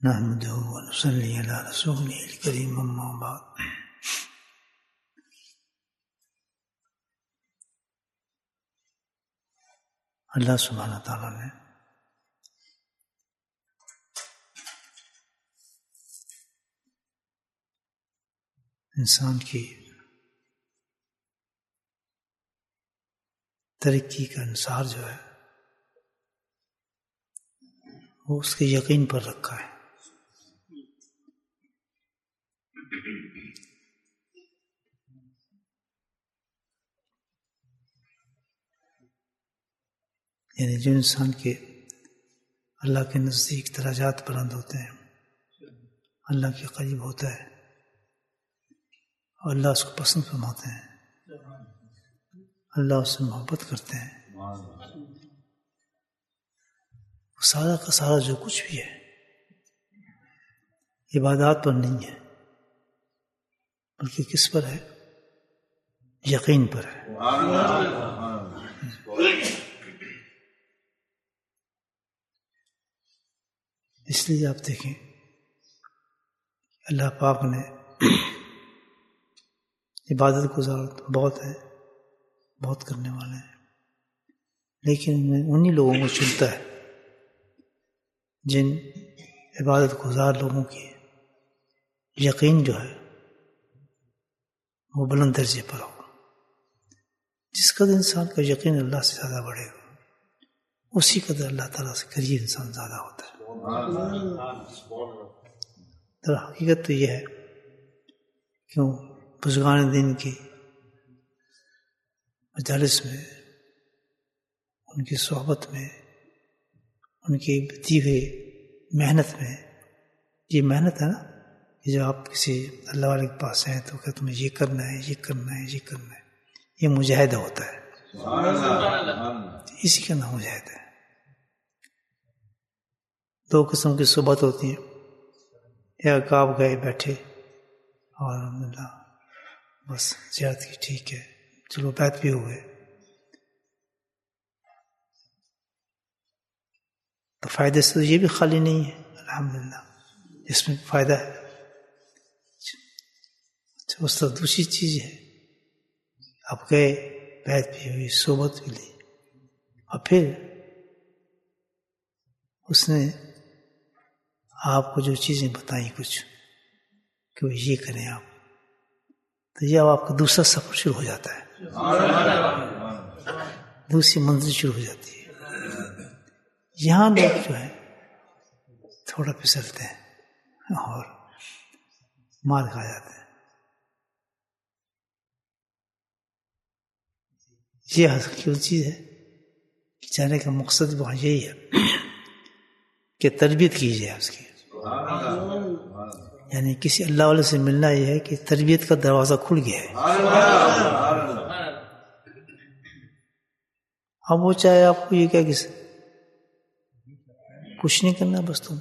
نحمده ونصلي على رسوله الكريم اما بعد. اللہ سبحانہ تعالیٰ نے انسان کی ترقی کا انحصار جو ہے وہ اس کے یقین پر رکھا ہے. یعنی جو انسان کے اللہ کے نزدیک درجات بلند ہوتے ہیں، اللہ کے قریب ہوتا ہے اور اللہ اس کو پسند فرماتے ہیں، اللہ اس سے محبت کرتے ہیں، سارا کا سارا جو کچھ بھی ہے عبادات پر نہیں ہے بلکہ کس پر ہے؟ یقین پر ہے. اس لیے آپ دیکھیں اللہ پاک نے عبادت گزار بہت ہے، بہت کرنے والے ہیں، لیکن انہی لوگوں کو چنتا ہے جن عبادت گزار لوگوں کی یقین جو ہے وہ بلند درجے پر ہو. جس قدر انسان کا یقین اللہ سے زیادہ بڑھے گا اسی قدر اللہ تعالیٰ سے قریب انسان زیادہ ہوتا ہے. در حقیقت تو یہ ہے کیوں بزرگان دین کی مجالس میں، ان کی صحبت میں، ان کی دی ہوئی محنت میں، یہ محنت ہے نا کہ جب آپ کسی اللہ والے کے پاس ہیں تو کہ تمہیں یہ کرنا ہے، یہ کرنا ہے، یہ کرنا ہے، یہ مجاہدہ ہوتا ہے. اسی کا نام مجاہدہ ہے. دو قسم کی صحبت ہوتی ہیں، ایک آپ گئے بیٹھے اور الحمدللہ بس زیارت کی، ٹھیک ہے چلو بیعت بھی ہوئے، تو فائدے سے تو یہ بھی خالی نہیں ہے الحمدللہ، اس میں فائدہ ہے. اس طرح دوسری چیز ہے آپ گئے، بیعت بھی ہوئی، صحبت بھی لی، اور پھر اس نے آپ کو جو چیزیں بتائیں کچھ کہ وہ یہ کریں آپ، تو یہ اب آپ کا دوسرا سفر شروع ہو جاتا ہے، دوسری منزل شروع ہو جاتی ہے. یہاں لوگ جو ہے تھوڑا پھسلتے ہیں اور مار کھا جاتے ہیں. یہ حقیقی چیز ہے. جانے کا مقصد وہاں یہی ہے کہ تربیت کی جائے اس کی، یعنی کسی اللہ والے سے ملنا یہ ہے کہ تربیت کا دروازہ کھل گیا ہے. اب وہ چاہے آپ کو یہ کہہ کس کچھ نہیں کرنا، بس تم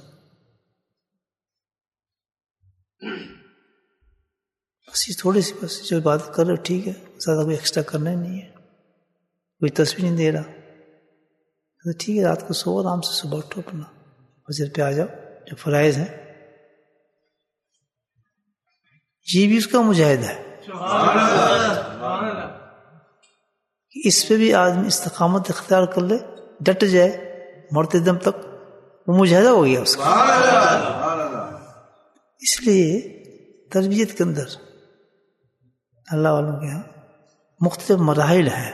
بس یہ تھوڑی سی بس جو عبادت کر رہے ہو ٹھیک ہے، زیادہ کوئی ایکسٹرا کرنا ہی نہیں ہے، کوئی تصویر نہیں دے رہا تو ٹھیک ہے، رات کو سو آرام سے، صبح اٹھو اپنا فجر پہ آ جاؤ، جو فرائض ہیں یہ بھی اس کا مجاہدہ ہے. اس پہ بھی آدمی استقامت اختیار کر لے، ڈٹ جائے مرتے دم تک، وہ مجاہدہ ہو گیا اس کا. اس لیے تربیت کے اندر اللہ والوں کے یہاں مختلف مراحل ہیں،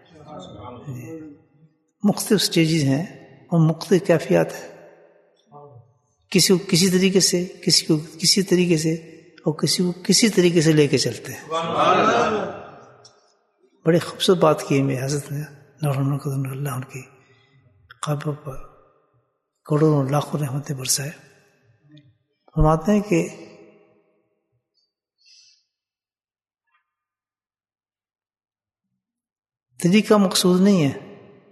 مختلف سٹیجز ہیں اور مختلف کیفیات ہیں. کسی کو کسی طریقے سے، کسی کو کسی طریقے سے، اور کسی کو کسی طریقے سے لے کے چلتے ہیں. بڑی خوبصورت بات کی ہے میرے حضرت نے اللہ ان کی قبر پر کروڑوں لاکھوں رحمتیں برسائے. فرماتے ہیں کہ طریقہ مقصود نہیں ہے،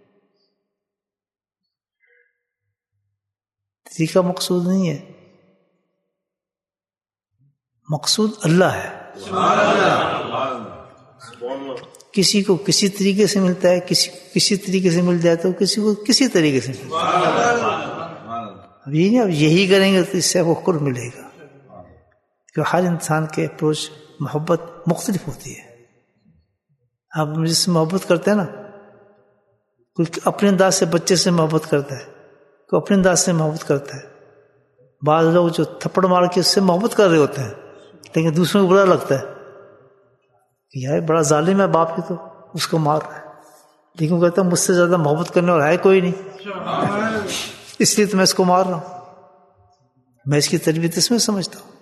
طریقہ مقصود نہیں ہے، مقصود اللہ ہے. کسی کو کسی طریقے سے ملتا ہے، کسی طریقے سے مل جائے تو کسی کو کسی طریقے سے ملتا ہے. اب یہ نہیں اب یہی کریں گے تو اس سے آپ کو قرب ملے گا، کیونکہ ہر انسان کے اپروچ محبت مختلف ہوتی ہے. آپ جس سے محبت کرتے ہیں نا، کوئی اپنے انداز سے بچے سے محبت کرتا ہے، کوئی اپنے انداز سے محبت کرتا ہے. بعض لوگ جو تھپڑ مار کے اس سے محبت کر رہے ہوتے ہیں لیکن دوسروں کو برا لگتا ہے کہ یار بڑا ظالم ہے باپ، کی تو اس کو مار رہا ہے، لیکن وہ کہتا ہے مجھ سے زیادہ محبت کرنے والا ہے کوئی نہیں، اس لیے تو میں اس کو مار رہا ہوں. میں اس کی تربیت اس میں سمجھتا ہوں.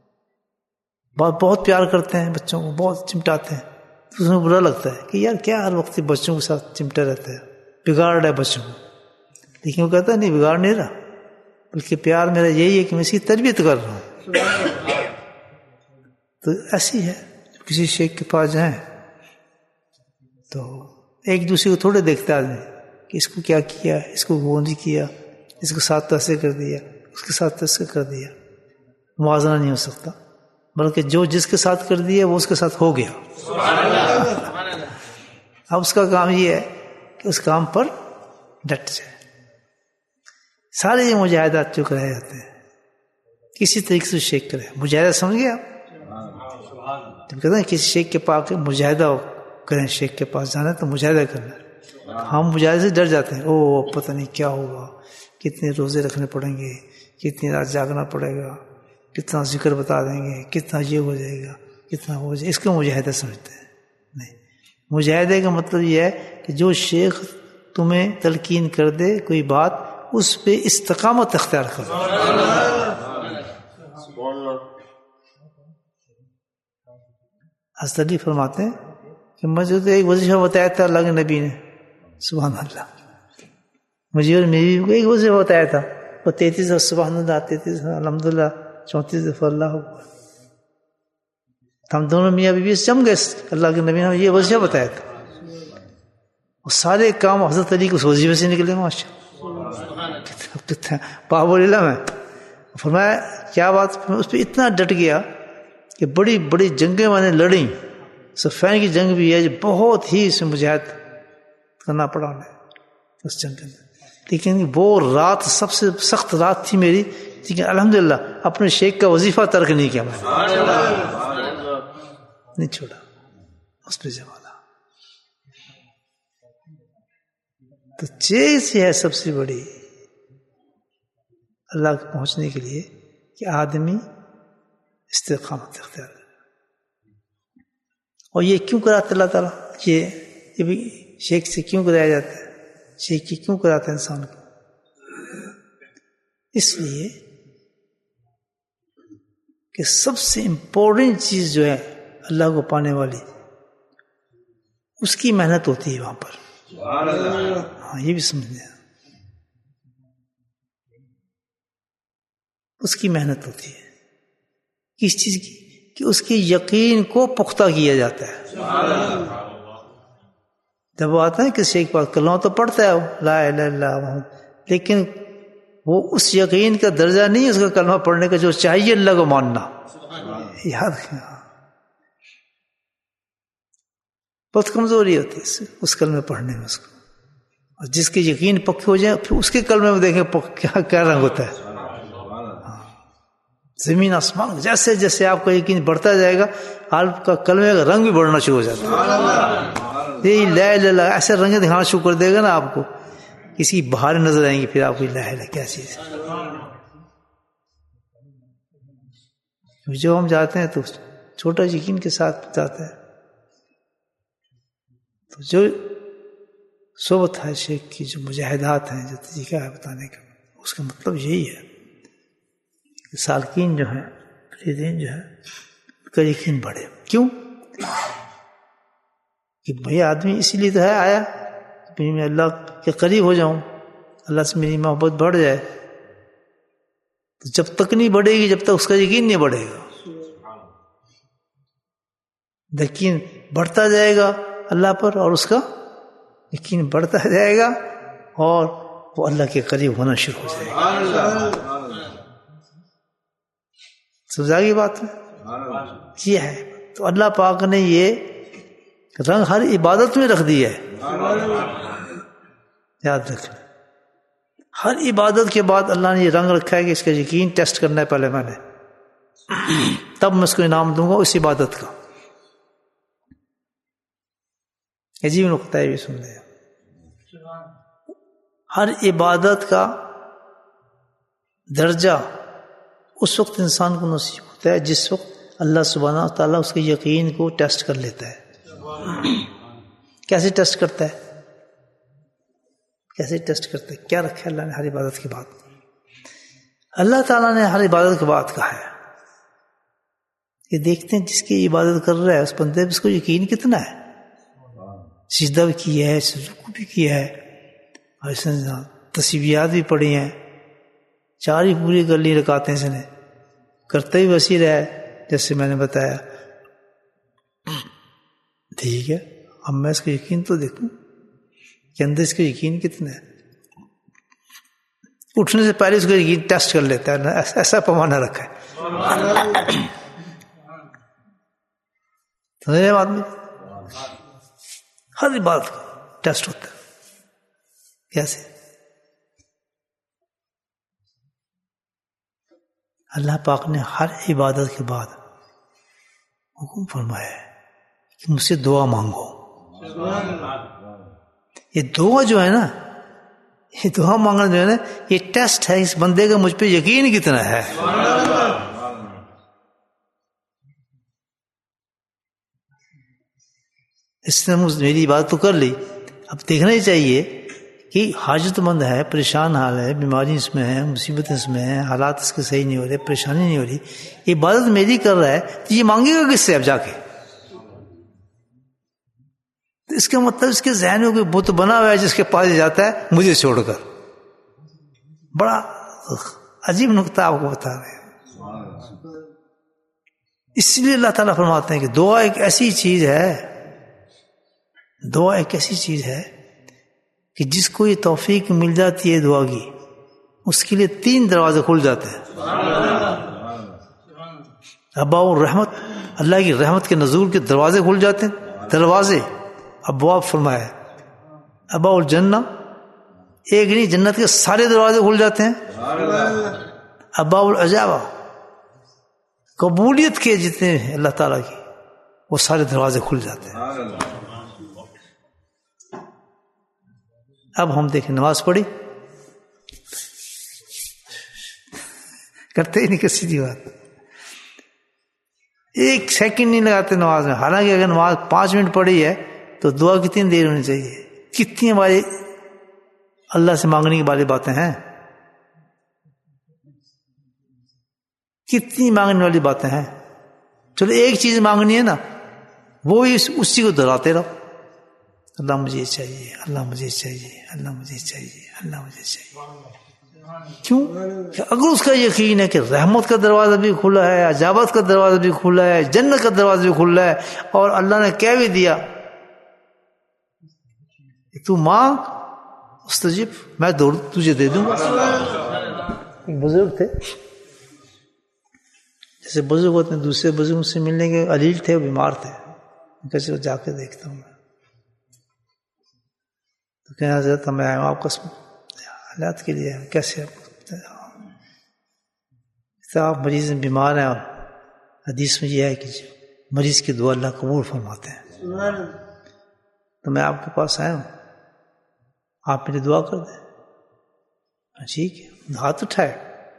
بہت پیار کرتے ہیں بچوں کو، بہت چمٹاتے ہیں، دوسروں کو برا لگتا ہے کہ یار کیا ہر وقت بچوں کے ساتھ چمٹا رہتا ہے، بگاڑ رہا ہے بچوں کو. لیکن وہ کہتا ہے نہیں، بگاڑ نہیں رہا، بلکہ پیار میرا یہی ہے کہ میں اس کی تربیت کر رہا ہوں. تو ایسی ہے، کسی شیخ کے پاس جائیں تو ایک دوسرے کو تھوڑے دیکھتا آدمی کہ اس کو کیا کیا، اس کو وہ نہیں کیا، اس کے ساتھ ایسے کر دیا، اس کے ساتھ ایسے کر دیا. موازنہ نہیں ہو سکتا، بلکہ جو جس کے ساتھ کر دیا وہ اس کے ساتھ ہو گیا. اب اس کا کام یہ ہے کہ اس کام پر ڈٹ جائے. سارے یہ مجاہدات جو کرائے جاتے ہیں کسی طریقے سے شیخ کرے. مجاہدہ سمجھ گئے آپ؟ جب کہتے ہیں کسی شیخ کے پاس مجاہدہ کریں، شیخ کے پاس جانا تو مجاہدہ کرنا. ہم مجاہدے سے ڈر جاتے ہیں، او پتہ نہیں کیا ہوگا، کتنے روزے رکھنے پڑیں گے، کتنی رات جاگنا پڑے گا، کتنا ذکر بتا دیں گے، کتنا یہ ہو جائے گا، کتنا ہو جائے گا. اس کو مجاہدہ سمجھتے ہیں. نہیں، مجاہدے کا مطلب یہ ہے کہ جو شیخ تمہیں تلقین کر دے کوئی بات، اس پہ استقامت اختیار کرو. حضرت علی فرماتے ہیں کہ مجھے تو ایک وظیفہ بتایا تھا اللہ کے نبی نے، سبحان اللہ، مجھے اور میری کو ایک وظیفہ بتایا تھا، وہ 33 سبحان اللہ، 33 الحمدللہ، 34 دفعہ اللہ اکبر. ہم دونوں میاں بیوی جم گئے، اللہ کے نبی نے یہ وظیفہ بتایا تھا. اور سارے کام حضرت علی کو اس وظیفے سے نکلے. ماشاء اللہ، باب العلم ہے. فرمایا کیا بات، اس پہ اتنا ڈٹ گیا کہ بڑی بڑی جنگیں میں نے لڑیں. صفین کی جنگ بھی ہے جو بہت ہی اس میں مجاہد کرنا پڑا انہیں اس جنگ کے اندر. لیکن وہ رات سب سے سخت رات تھی میری، لیکن الحمدللہ اپنے شیخ کا وظیفہ ترک نہیں کیا، میں نہیں چھوڑا، اس پہ جمالا. تو چیز یہ ہے سب سے بڑی اللہ کو پہنچنے کے لیے کہ آدمی استقامت اختیار کرے. اور یہ کیوں کراتا اللہ تعالیٰ، یہ بھی شیخ سے کیوں کرایا جاتا ہے، شیخ کی کیوں کراتا ہے انسان کو؟ اس لیے کہ سب سے امپورٹنٹ چیز جو ہے اللہ کو پانے والی، اس کی محنت ہوتی ہے وہاں پر. ہاں یہ بھی سمجھنا ہے، اس کی محنت ہوتی ہے. کس چیز کی؟ کہ اس کے یقین کو پختہ کیا جاتا ہے. جب وہ آتا ہے کسی ایک بات کلمہ تو پڑھتا ہے وہ لا الہ الا اللہ، لیکن وہ اس یقین کا درجہ نہیں ہے اس کا کلمہ پڑھنے کا جو چاہیے اللہ کو ماننا. یاد رکھنا، بہت کمزوری ہوتی ہے اس کلمے پڑھنے میں اس کو. اور جس کے یقین پکے ہو جائیں پھر اس کے کلمے میں دیکھیں کیا رنگ ہوتا ہے. زمین آسمان، جیسے جیسے آپ کا یقین بڑھتا جائے گا آپ کا کلمے کا رنگ بھی بڑھنا شروع ہو جاتا ہے. یہی لا الہ الا اللہ ایسے رنگ دکھانا شروع کر دے گا نا آپ کو، کسی بہاریں نظر آئیں گی پھر آپ کو لا الہ الا اللہ کیا چیز ہے. جو ہم جاتے ہیں تو چھوٹا یقین کے ساتھ جاتے ہیں. تو جو صحبت ہے شیخ کی، جو مجاہدات ہیں، جو طریقہ ہے بتانے کا، اس کا مطلب یہی ہے کہ سالکین جو ہیں، فریدین جو ہے، ان کا یقین بڑھے. کیوں؟ کہ بھئی آدمی اسی لیے تو ہے آیا کہ میں اللہ کے قریب ہو جاؤں، اللہ سے میری محبت بڑھ جائے. تو جب تک نہیں بڑھے گی جب تک اس کا یقین نہیں بڑھے گا. یقین بڑھتا جائے گا اللہ پر اور اس کا یقین بڑھتا جائے گا اور وہ اللہ کے قریب ہونا شروع ہو جائے گا. سمجھا گئی بات میں؟ یہ ہے. تو اللہ پاک نے یہ رنگ ہر عبادت میں رکھ دیا ہے. یاد رکھنا، ہر عبادت کے بعد اللہ نے یہ رنگ رکھا ہے کہ اس کا یقین ٹیسٹ کرنا ہے پہلے میں نے، تب میں اس کو انعام دوں گا اس عبادت کا. عجیب نقطہ ہے، بھی سن لیں. ہر عبادت کا درجہ اس وقت انسان کو نصیب ہوتا ہے جس وقت اللہ سبحانہ تعالیٰ اس کے یقین کو ٹیسٹ کر لیتا ہے. کیسے ٹیسٹ کرتا ہے؟ کیسے ٹیسٹ کرتا ہے؟ کیا رکھا ہے اللہ نے ہر عبادت کے بعد؟ اللہ تعالیٰ نے ہر عبادت کے بعد کہا ہے کہ دیکھتے ہیں جس کی عبادت کر رہا ہے اس بندے پہ اس کو یقین کتنا ہے. سجدہ بھی کیا ہے، سجدہ بھی کیا ہے، اور اس نے تسبیحات بھی پڑھی ہیں، 4 ہی پوری کر لی رکعتیں اس نے، کرتا ہی وسیع رہا ہے جیسے میں نے بتایا. ٹھیک ہے، اب میں اس کا یقین تو دیکھوں کہ اندر اس کا یقین کتنا ہے. اٹھنے سے پہلے اس کا یقین ٹیسٹ کر لیتا ہے، ایسا پیمانہ رکھا ہے. سمجھے بات میں؟ ہر بات کا ٹیسٹ ہوتا ہے. کیسے؟ اللہ پاک نے ہر عبادت کے بعد حکم فرمایا ہے کہ مجھ سے دعا مانگو. یہ دعا جو ہے نا، یہ دعا مانگنا جو ہے نا، یہ ٹیسٹ ہے اس بندے کا مجھ پہ یقین کتنا ہے. اس نے میری بات تو کر لی، اب دیکھنا ہی چاہیے کہ حاجت مند ہے، پریشان حال ہے، بیماری اس میں ہے، مصیبت اس میں ہے، حالات اس کے صحیح نہیں ہو رہے، پریشانی نہیں ہو رہی، عبادت میری کر رہا ہے تو یہ مانگے گا کس سے اب جا کے؟ تو اس کا مطلب اس کے ذہن میں کوئی بت بنا ہوا ہے جس کے پاس جاتا ہے مجھے چھوڑ کر. بڑا عجیب نقطہ آپ کو بتا رہے ہیں. اس لیے اللہ تعالیٰ فرماتے ہیں کہ دعا ایک ایسی چیز ہے، دعا ایک ایسی چیز ہے کہ جس کو یہ توفیق مل جاتی ہے دعا کی، اس کے لیے 3 دروازے کھل جاتے ہیں. ابا الرحمت، اللہ کی رحمت کے نزول کے دروازے کھل جاتے ہیں. دروازے ابواب فرمایا. ابا الجنہ، ایک نہیں جنت کے سارے دروازے کھل جاتے ہیں. ابا العجابہ، قبولیت کے جتنے ہیں اللہ تعالیٰ کی، وہ سارے دروازے کھل جاتے ہیں. اب ہم دیکھیں، نماز پڑھی کرتے ہی نہیں کسی دی بات، 1 سیکنڈ نہیں لگاتے نماز میں. حالانکہ اگر نماز 5 منٹ پڑھی ہے تو دعا کتنی دیر ہونی چاہیے؟ کتنی ہماری اللہ سے مانگنے کی والی باتیں ہیں، کتنی مانگنے والی باتیں ہیں. چلو ایک چیز مانگنی ہے نا، وہ اسی کو دہراتے رہو. اللہ مجھے چاہیے، اللہ مجھے چاہیے، اللہ مجھے چاہیے، اللہ مجھے چاہیے. کیوں؟ کہ اگر اس کا یقین ہے کہ رحمت کا دروازہ بھی کھلا ہے، عجابت کا دروازہ بھی کھلا ہے، جنت کا دروازہ بھی کھلا ہے، اور اللہ نے کہہ بھی دیا کہ تو مانگ استجب، میں تجھے دے دوں گا. ایک بزرگ تھے، جیسے بزرگ ہوتے ہیں، دوسرے بزرگوں سے ملنے کے علیل تھے، وہ بیمار تھے. کیسے جا کے دیکھتا ہوں میں، تو کہنا حضرت میں آیا ہوں آپ کو حالات کے لیے. کیسے آپ مریض بیمار ہیں، اور حدیث میں یہ ہے کہ مریض کی دعا اللہ قبول فرماتے ہیں. تو میں آپ کے پاس آیا ہوں، آپ میری دعا کر دیں. ٹھیک ہے، ہاتھ اٹھائے.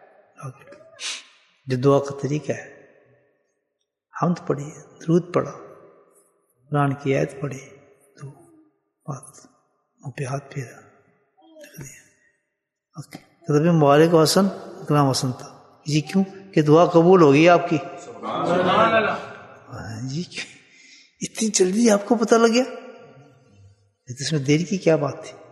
جو دعا کا طریقہ ہے، حمد پڑھی، درود پڑھا، قرآن کی آیت پڑھی، تو بات منہ پہ ہاتھ پھیرا، رکھ دیا. کتب مبارک و حسن، کلام حسن تھا. جی کیوں؟ کہ دعا قبول ہوگی آپ کی. جی اتنی جلدی آپ کو پتہ لگ گیا؟ اس میں دیر کی کیا بات تھی؟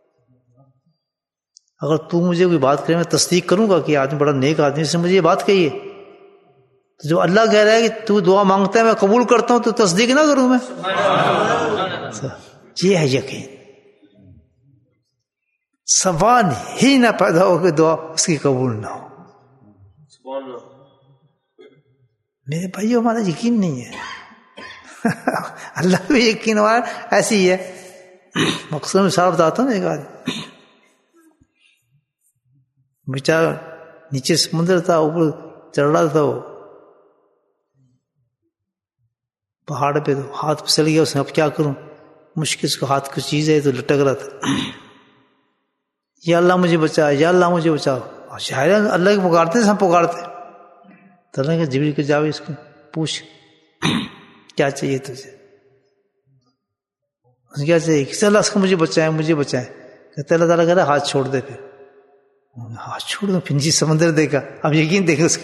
اگر تو مجھے کوئی بات کرے، میں تصدیق کروں گا کہ آدمی بڑا نیک آدمی، اس نے مجھے یہ بات کہی ہے. تو جو اللہ کہہ رہا ہے کہ تو دعا مانگتا ہے میں قبول کرتا ہوں، تو تصدیق نہ کروں میں؟ یہ ہے یقین. سوال ہی نہ پیدا ہو کہ دعا اس کی قبول نہ ہو. میرے بھائیو، ہمارا یقین نہیں ہے. اللہ پہ یقین ہمارا ایسی ہی ہے. مقصد میں صاحب بتاتا ہوں. ایک آدمی بیچارہ نیچے سمندر تھا، اوپر چڑھ رہا تھا وہ پہاڑ پہ، تو ہاتھ پھسل گیا اس نے، اب کیا کروں، مشکل سے ہاتھ کو چیز ہے تو لٹک رہا تھا. یا اللہ مجھے بچا، یا اللہ مجھے بچاؤ. شاید اللہ کو پکارتے ہیں، ہم پکارتے. تو اللہ کہ جبریل کو جاؤ اس کو پوچھ کیا چاہیے تجھے، کیا چاہیے کہ اللہ اس کو مجھے بچائے، مجھے بچائے. کہتے اللہ تعالیٰ کہہ رہا ہاتھ چھوڑ دے. پھر ہاتھ چھوڑ دو، پھر نیچے سمندر دیکھا. اب یقین دیکھے اس کا،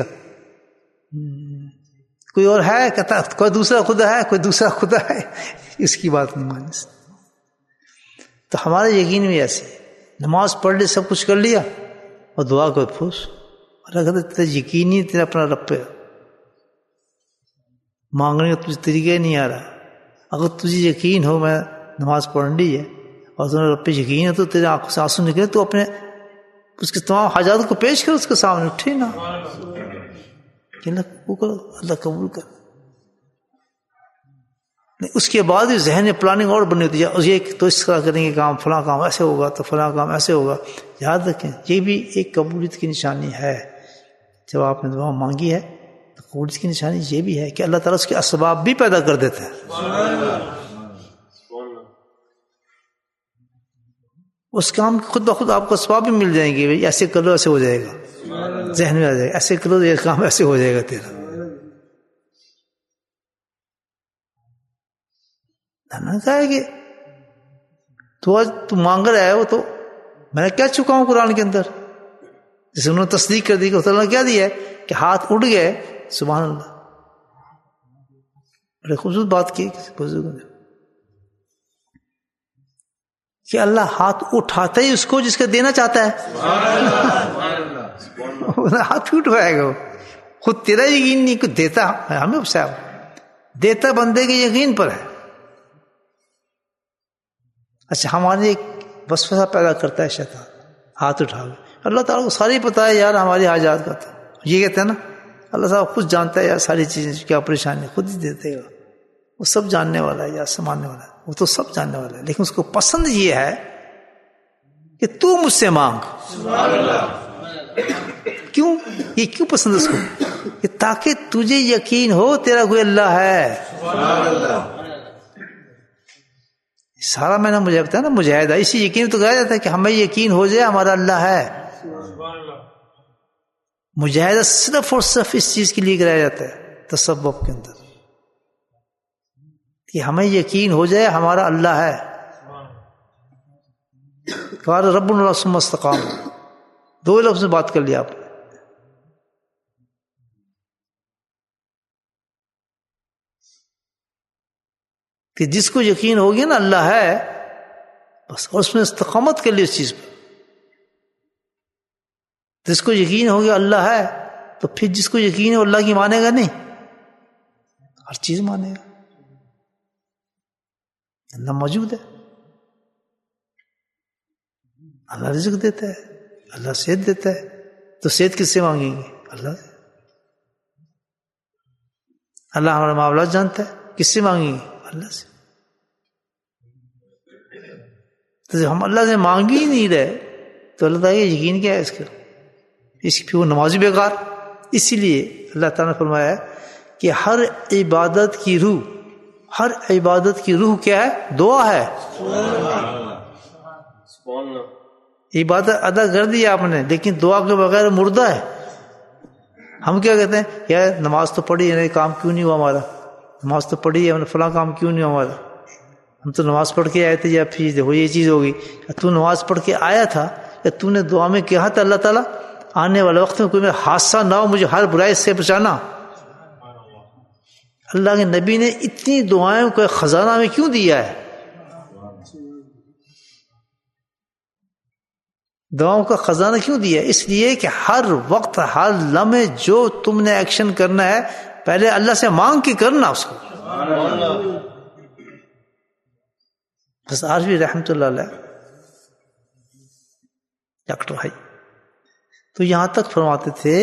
کوئی اور ہے؟ کہتا کوئی دوسرا خدا ہے، کوئی دوسرا خدا ہے. اس کی بات نہیں مانی. تو ہمارے یقین بھی ایسے، نماز پڑھ لی، سب کچھ کر لیا، اور دعا کو پھوس. اللہ کہتا تیرا یقین نہیں تیرا اپنا رب پہ، مانگنے کا تجھے طریقہ نہیں آ رہا. اگر تجھے یقین ہو میں نماز پڑھ لی ہے اور تمہیں رب پہ یقین ہے، تو تیرے آنکھوں سے آنسو نکلے تو اپنے اس کے تمام حاجات کو پیش کر اس کے سامنے، اٹھے نا اللہ قبول کرو، اللہ قبول کر. اس کے بعد بھی ذہن میں پلاننگ اور بنی ہوتی ہے، یہ تو اس طرح کریں گے کام، فلاں کام ایسے ہوگا تو فلاں کام ایسے ہوگا. یاد رکھیں یہ بھی ایک قبولیت کی نشانی ہے. جب آپ نے دعا مانگی ہے تو قبولیت کی نشانی یہ بھی ہے کہ اللہ تعالیٰ اس کے اسباب بھی پیدا کر دیتا ہے. اس کام خود بخود آپ کو اسباب بھی مل جائیں گے، ایسے کر لو ایسے ہو جائے گا، ذہن میں آ جائے گا، ایسے کرو یہ کام ایسے ہو جائے گا تیرا. کہا ہے کہ تو آج تو مانگ رہا ہے، وہ تو میں نے کیا چکا ہوں قرآن کے اندر، جسے انہوں نے تصدیق کر دی کہ اللہ نے کیا دیا ہے کہ ہاتھ اڑ گئے. سبحان اللہ، بڑے خوبصورت بات کی بزرگوں نے کہ اللہ ہاتھ اٹھاتا ہی اس کو جس کا دینا چاہتا ہے. ہاتھ کیوں اٹھائے گا؟ خود تیرا یقین نہیں کہ دیتا ہمیں صاحب، دیتا بندے کے یقین پر ہے. اچھا ہمارے ایک وسوسہ پیدا کرتا ہے شیطان، ہاتھ اٹھا گئے. اللہ تعالیٰ کو ساری پتہ ہے یار ہماری حاجات کا، تو یہ کہتے ہیں نا اللہ صاحب خود جانتا ہے یار ساری چیزیں، کیا پریشانی خود ہی دیتے گا، وہ سب جاننے والا ہے یار، سنبھالنے والا ہے، وہ تو سب جاننے والا ہے. لیکن اس کو پسند یہ ہے کہ تو مجھ سے مانگ. کیوں؟ یہ کیوں پسند ہے اس کو؟ کہ تاکہ تجھے یقین ہو تیرا کوئی اللہ ہے. سارا میں نے مجھے بتایا نا مجاہدہ، اسی یقین تو کہا جاتا ہے کہ ہمیں یقین ہو جائے ہمارا اللہ ہے. مجاہدہ صرف اور صرف اس چیز کے لیے کرایا جاتا ہے تصوف کے اندر، کہ ہمیں یقین ہو جائے ہمارا اللہ ہے. قال ربنا ثم استقام، دو لفظ میں بات کر لیا آپ نے. کہ جس کو یقین ہوگی نا اللہ ہے بس، اور اس میں استقامت کر لی اس چیز پہ. جس کو یقین ہوگی اللہ ہے تو پھر جس کو یقین ہے اللہ کی مانے گا نہیں، ہر چیز مانے گا. اللہ موجود ہے، اللہ رزق دیتا ہے، اللہ صحت دیتا ہے. تو صحت کس سے مانگیں گے؟ اللہ سے. اللہ ہمارا معاملات جانتا ہے، کس سے مانگیں گے؟ اللہ سے. تو جب ہم اللہ سے مانگ ہی نہیں رہے تو اللہ تعالیٰ یقین کیا ہے اس کا؟ اس کی پھر وہ نمازی بیکار. اسی لیے اللہ تعالیٰ نے فرمایا ہے کہ ہر عبادت کی روح، ہر عبادت کی روح کیا ہے؟ دعا ہے. عبادت ادا کر دی آپ نے لیکن دعا کے بغیر مردہ ہے. ہم کیا کہتے ہیں یار نماز تو پڑھی ہے، کام کیوں نہیں ہوا ہمارا، نماز تو پڑھی ہے فلاں کام کیوں نہیں ہوا ہمارا، ہم تو نماز پڑھ کے آئے تھے، یا پھر دیکھو یہ چیز ہوگی. تو نماز پڑھ کے آیا تھا یا تو نے دعا میں کہا تھا اللہ تعالیٰ آنے والے وقت میں کوئی میرا حادثہ نہ ہو، مجھے ہر برائی سے بچانا. اللہ کے نبی نے اتنی دعائیں کو خزانہ میں کیوں دیا ہے؟ دعاؤں کا خزانہ کیوں دیا ہے؟ اس لیے کہ ہر وقت ہر لمحے جو تم نے ایکشن کرنا ہے پہلے اللہ سے مانگ کے کرنا اس کو. بس آج بھی رحمت اللہ علیہ ڈاکٹر بھائی تو یہاں تک فرماتے تھے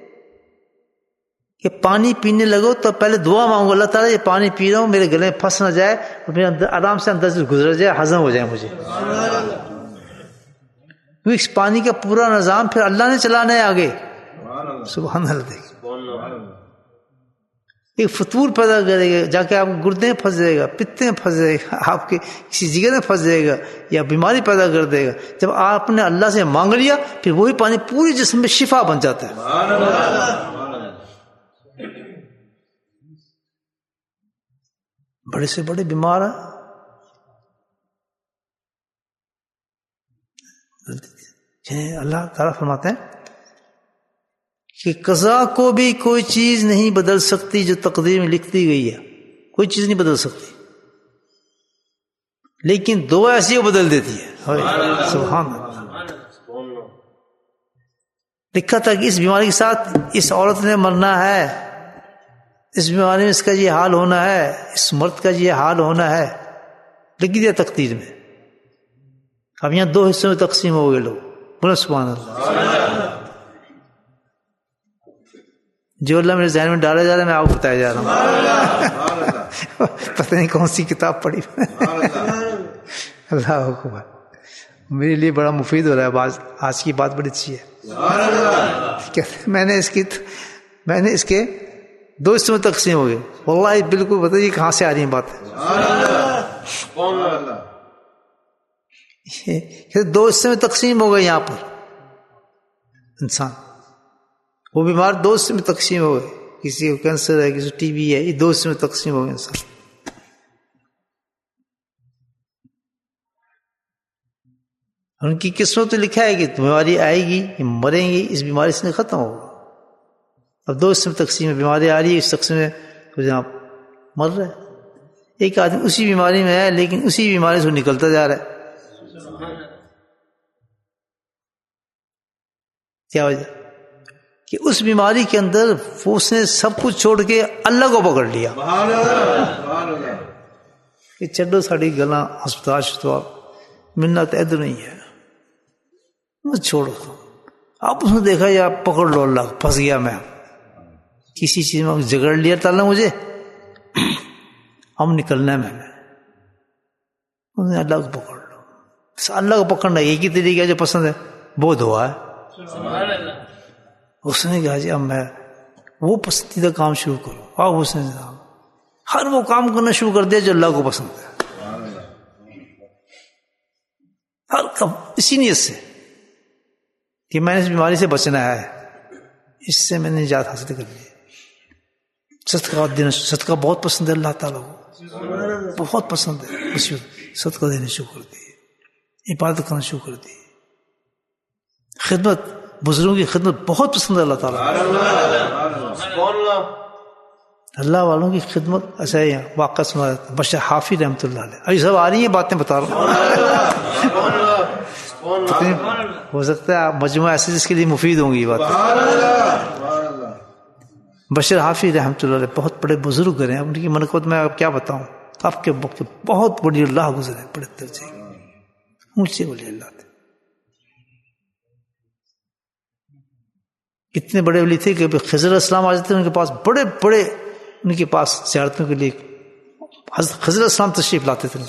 کہ پانی پینے لگو تو پہلے دعا مانگو، اللہ تعالیٰ یہ پانی پی رہا ہوں میرے گلے میں پھنس نہ جائے اور میرے آرام سے اندر سے گزر جائے، ہضم ہو جائے مجھے. اس پانی کا پورا نظام پھر اللہ نے چلانا ہے آگے. سبحان اللہ. دیکھ ایک فطور پیدا کرے گا، جا کے آپ گردے میں پھنس جائے گا، پتے میں پھنس جائے گا، آپ کے کسی جگر میں پھنس جائے گا، یا بیماری پیدا کر دے گا. جب آپ نے اللہ سے مانگ لیا پھر وہی پانی پوری جسم میں شفا بن جاتا ہے. بڑے سے بڑے بیمار ہیں. اللہ تعالیٰ فرماتے ہیں کہ قضا کو بھی کوئی چیز نہیں بدل سکتی جو تقدیر میں لکھ دی گئی ہے. کوئی چیز نہیں بدل سکتی، لیکن دعا ایسی وہ بدل دیتی ہے. سبحان اللہ. لکھا تھا کہ اس بیماری کے ساتھ اس عورت نے مرنا ہے، اس بیماری میں اس کا یہ حال ہونا ہے، اس مرد کا یہ حال ہونا ہے، لکھ دیا تقدیر میں. اب یہاں 2 حصوں میں تقسیم ہو گئے لوگ. بولو سبحان اللہ. جو اللہ میرے ذہن میں ڈالا جا رہا ہے میں آپ کو بتایا جا رہا ہوں. پتہ نہیں کون سی کتاب پڑھی. اللہ اکبر. میرے لیے بڑا مفید ہو رہا ہے. آج کی بات بڑی اچھی ہے. میں نے اس کے 2 حصوں میں تقسیم ہو گئے. واللہ بالکل بتائیے کہاں سے آ رہی ہیں باتیں. 2 حصے میں تقسیم ہو گئے. یہاں پر انسان وہ بیمار 2 حصے میں تقسیم ہو گئے. کسی کو کینسر ہے، کسی کو ٹی بی ہے، یہ 2 حصے میں تقسیم ہو گئے انسان. ان کی قسمت تو لکھا ہے کہ بیماری آئے گی، یہ مریں گی، اس بیماری سے ختم ہوگا. اب 2 حصے میں تقسیم ہے. بیماری آ رہی ہے، اس تقسیم میں جناب مر رہا ہے. ایک آدمی اسی بیماری میں ہے لیکن اسی بیماری سے نکلتا جا رہا ہے. کیا وجہ؟ کہ اس بیماری کے اندر اس نے سب کچھ چھوڑ کے اللہ کو پکڑ لیا. کہ چڈو ساڑی گلاں ہسپتال ملنا تو ادھر نہیں ہے، چھوڑو. اب اس نے دیکھا یا پکڑ لو اللہ کو. پھنس گیا میں کسی چیز میں، جگڑ لیا تعالیٰ مجھے، اب نکلنا ہے میں نے. اللہ کو پکڑ لو. اللہ کو پکڑنا ایک ہی طریقہ جو پسند ہے وہ دعا ہے. اس نے کہا جی اب میں وہ پسندیدہ کام شروع کروں. اب اس نے ہر وہ کام کرنا شروع کر دیا جو اللہ کو پسند ہے. ہر کام اسی نیت سے کہ میں نے اس بیماری سے بچنا ہے، اس سے میں نے نجات حاصل کر لی. صدقہ دینا، صدقہ بہت پسند ہے اللہ تعالیٰ کو، بہت پسند ہے. صدقہ دینا شروع کر دی، عبادت کرنا شروع کر دی. خدمت، بزرگوں کی خدمت بہت پسند ہے اللہ تعالیٰ. اللہ والوں کی خدمت. ایسا ہی واقعہ سنا جاتا ہے بشر حافی رحمۃ اللہ علیہ. ابھی سب آ رہی ہیں باتیں بتا رہا ہوں. ہو سکتا ہے آپ مجموعہ ایسے جس کے لیے مفید ہوں گی یہ باتیں. بشر حافی رحمۃ اللہ علیہ بہت بڑے بزرگ ہیں. ان کی منقبت میں آپ کیا بتاؤں. آپ کے وقت بہت بڑی اللہ گزرے، بڑے درجے اونچے ولی اللہ تھے. کتنے بڑے ولی تھے کہ خضر علیہ السلام آ جاتے ان کے پاس، بڑے بڑے ان کے پاس زیارتوں کے لیے خضر علیہ السلام تشریف لاتے تھے.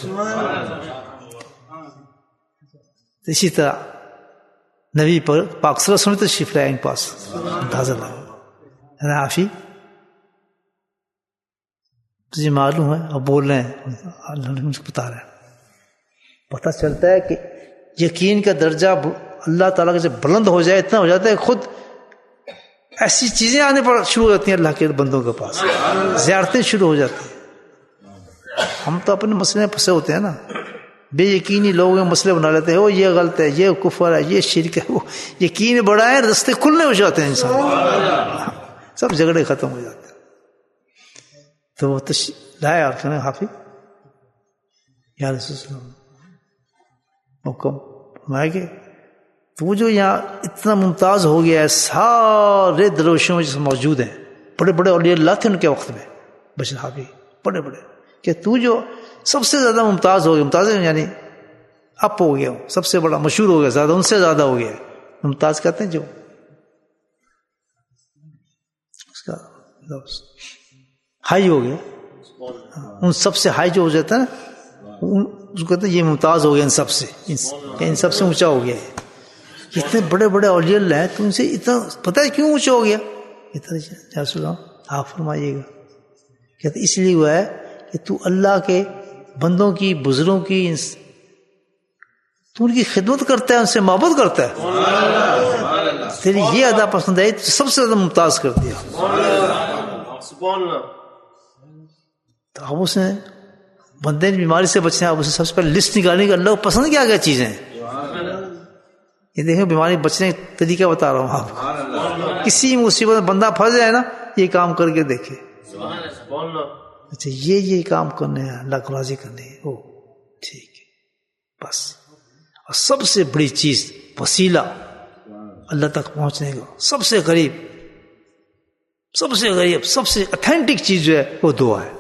اسی طرح نبی پاک صلی اللہ علیہ وسلم تشریف لائے ان کے پاس. اندازہ لگا حافی تجھے معلوم ہے، اب بول رہے ہیں اللہ نے مجھے بتا رہے ہیں. پتہ چلتا ہے کہ یقین کا درجہ اللہ تعالیٰ کا جب بلند ہو جائے، اتنا ہو جاتا ہے خود ایسی چیزیں آنے پر شروع ہو جاتی ہیں اللہ کے بندوں کے پاس، زیارتیں شروع ہو جاتی ہیں. ہم تو اپنے مسئلے میں پھنسے ہوتے ہیں نا، بے یقینی لوگ مسئلے بنا لیتے ہیں، وہ یہ غلط ہے، یہ کفر ہے، یہ شرک ہے. وہ یقین بڑا ہے، رستے کھلنے ہو جاتے ہیں انسان، سب جھگڑے ختم ہو جاتے ہیں. تو وہ لائے اور کہنے حافظ یا رسول اللہ حکم فرمایا کہ تو جو یہاں اتنا ممتاز ہو گیا ہے، سارے درویشوں میں جس موجود ہیں، بڑے بڑے اولیاء اللہ تھے ان کے وقت میں، بشر حافظ بڑے بڑے، کہ تو جو سب سے زیادہ ممتاز ہو گیا، ممتاز یعنی اپ ہو گیا، سب سے بڑا مشہور ہو گیا، زیادہ ان سے زیادہ ہو گیا. ممتاز کہتے ہیں جو اس کا ہائی ہو گیا، ان سب سے ہائی جو ہو جاتا ہے نا، اس کو کہتے ہیں یہ ممتاز ہو گیا ان سب سے، ان سب سے اونچا ہو گیا ہے. اتنے بڑے بڑے اولیاء اللہ ہیں، تو ان سے اتنا پتہ ہے کیوں اونچا ہو گیا؟ اتنا آپ فرمائیے گا. کہتے اس لیے ہوا ہے کہ تو اللہ کے بندوں کی، بزرگوں کی، تو ان کی خدمت کرتا ہے، ان سے محبت کرتا ہے. تیری یہ ادا پسند ہے تو سب سے زیادہ ممتاز کر دیا. تو اب اس نے بندے نے بیماری سے بچنا، اب اسے سب سے پہلے لسٹ نکالنے کا اللہ کو پسند کیا کیا چیزیں ہیں. یہ دیکھیں بیماری بچنے کا طریقہ بتا رہا ہوں آپ کو. کسی مصیبت میں بندہ پھنس جائے نا، یہ کام کر کے دیکھے. اچھا یہ کام کرنے ہیں، اللہ کو راضی کرنے ہیں، او ٹھیک ہے بس. اور سب سے بڑی چیز وسیلہ اللہ تک پہنچنے کا، سب سے قریب، سب سے غریب، سب سے اتھینٹک چیز جو ہے وہ دعا ہے،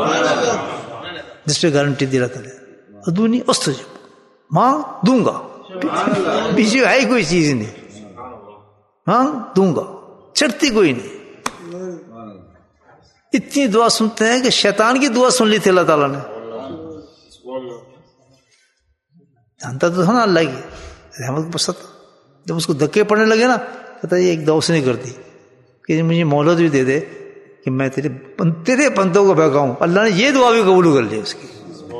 جس پہ گارنٹی دے رہا تھا ادونی استجب، مانگ دوں گا، پیچھے ہے کوئی چیز نہیں، مانگ دوں گا، چھٹتی کوئی نہیں. اتنی دعا سنتے ہیں کہ شیطان کی دعا سن لی تھی اللہ تعالیٰ نے. جانتا تو تھا نا اللہ کی رحمت کو پسند. جب اس کو دھکے پڑنے لگے نا، کہتا یہ ایک دوست نہیں کرتی کہ مجھے مہلت بھی دے دے کہ میں تیرے بندوں کو بہکاؤں. اللہ نے یہ دعا بھی قبول کر لی اس کی.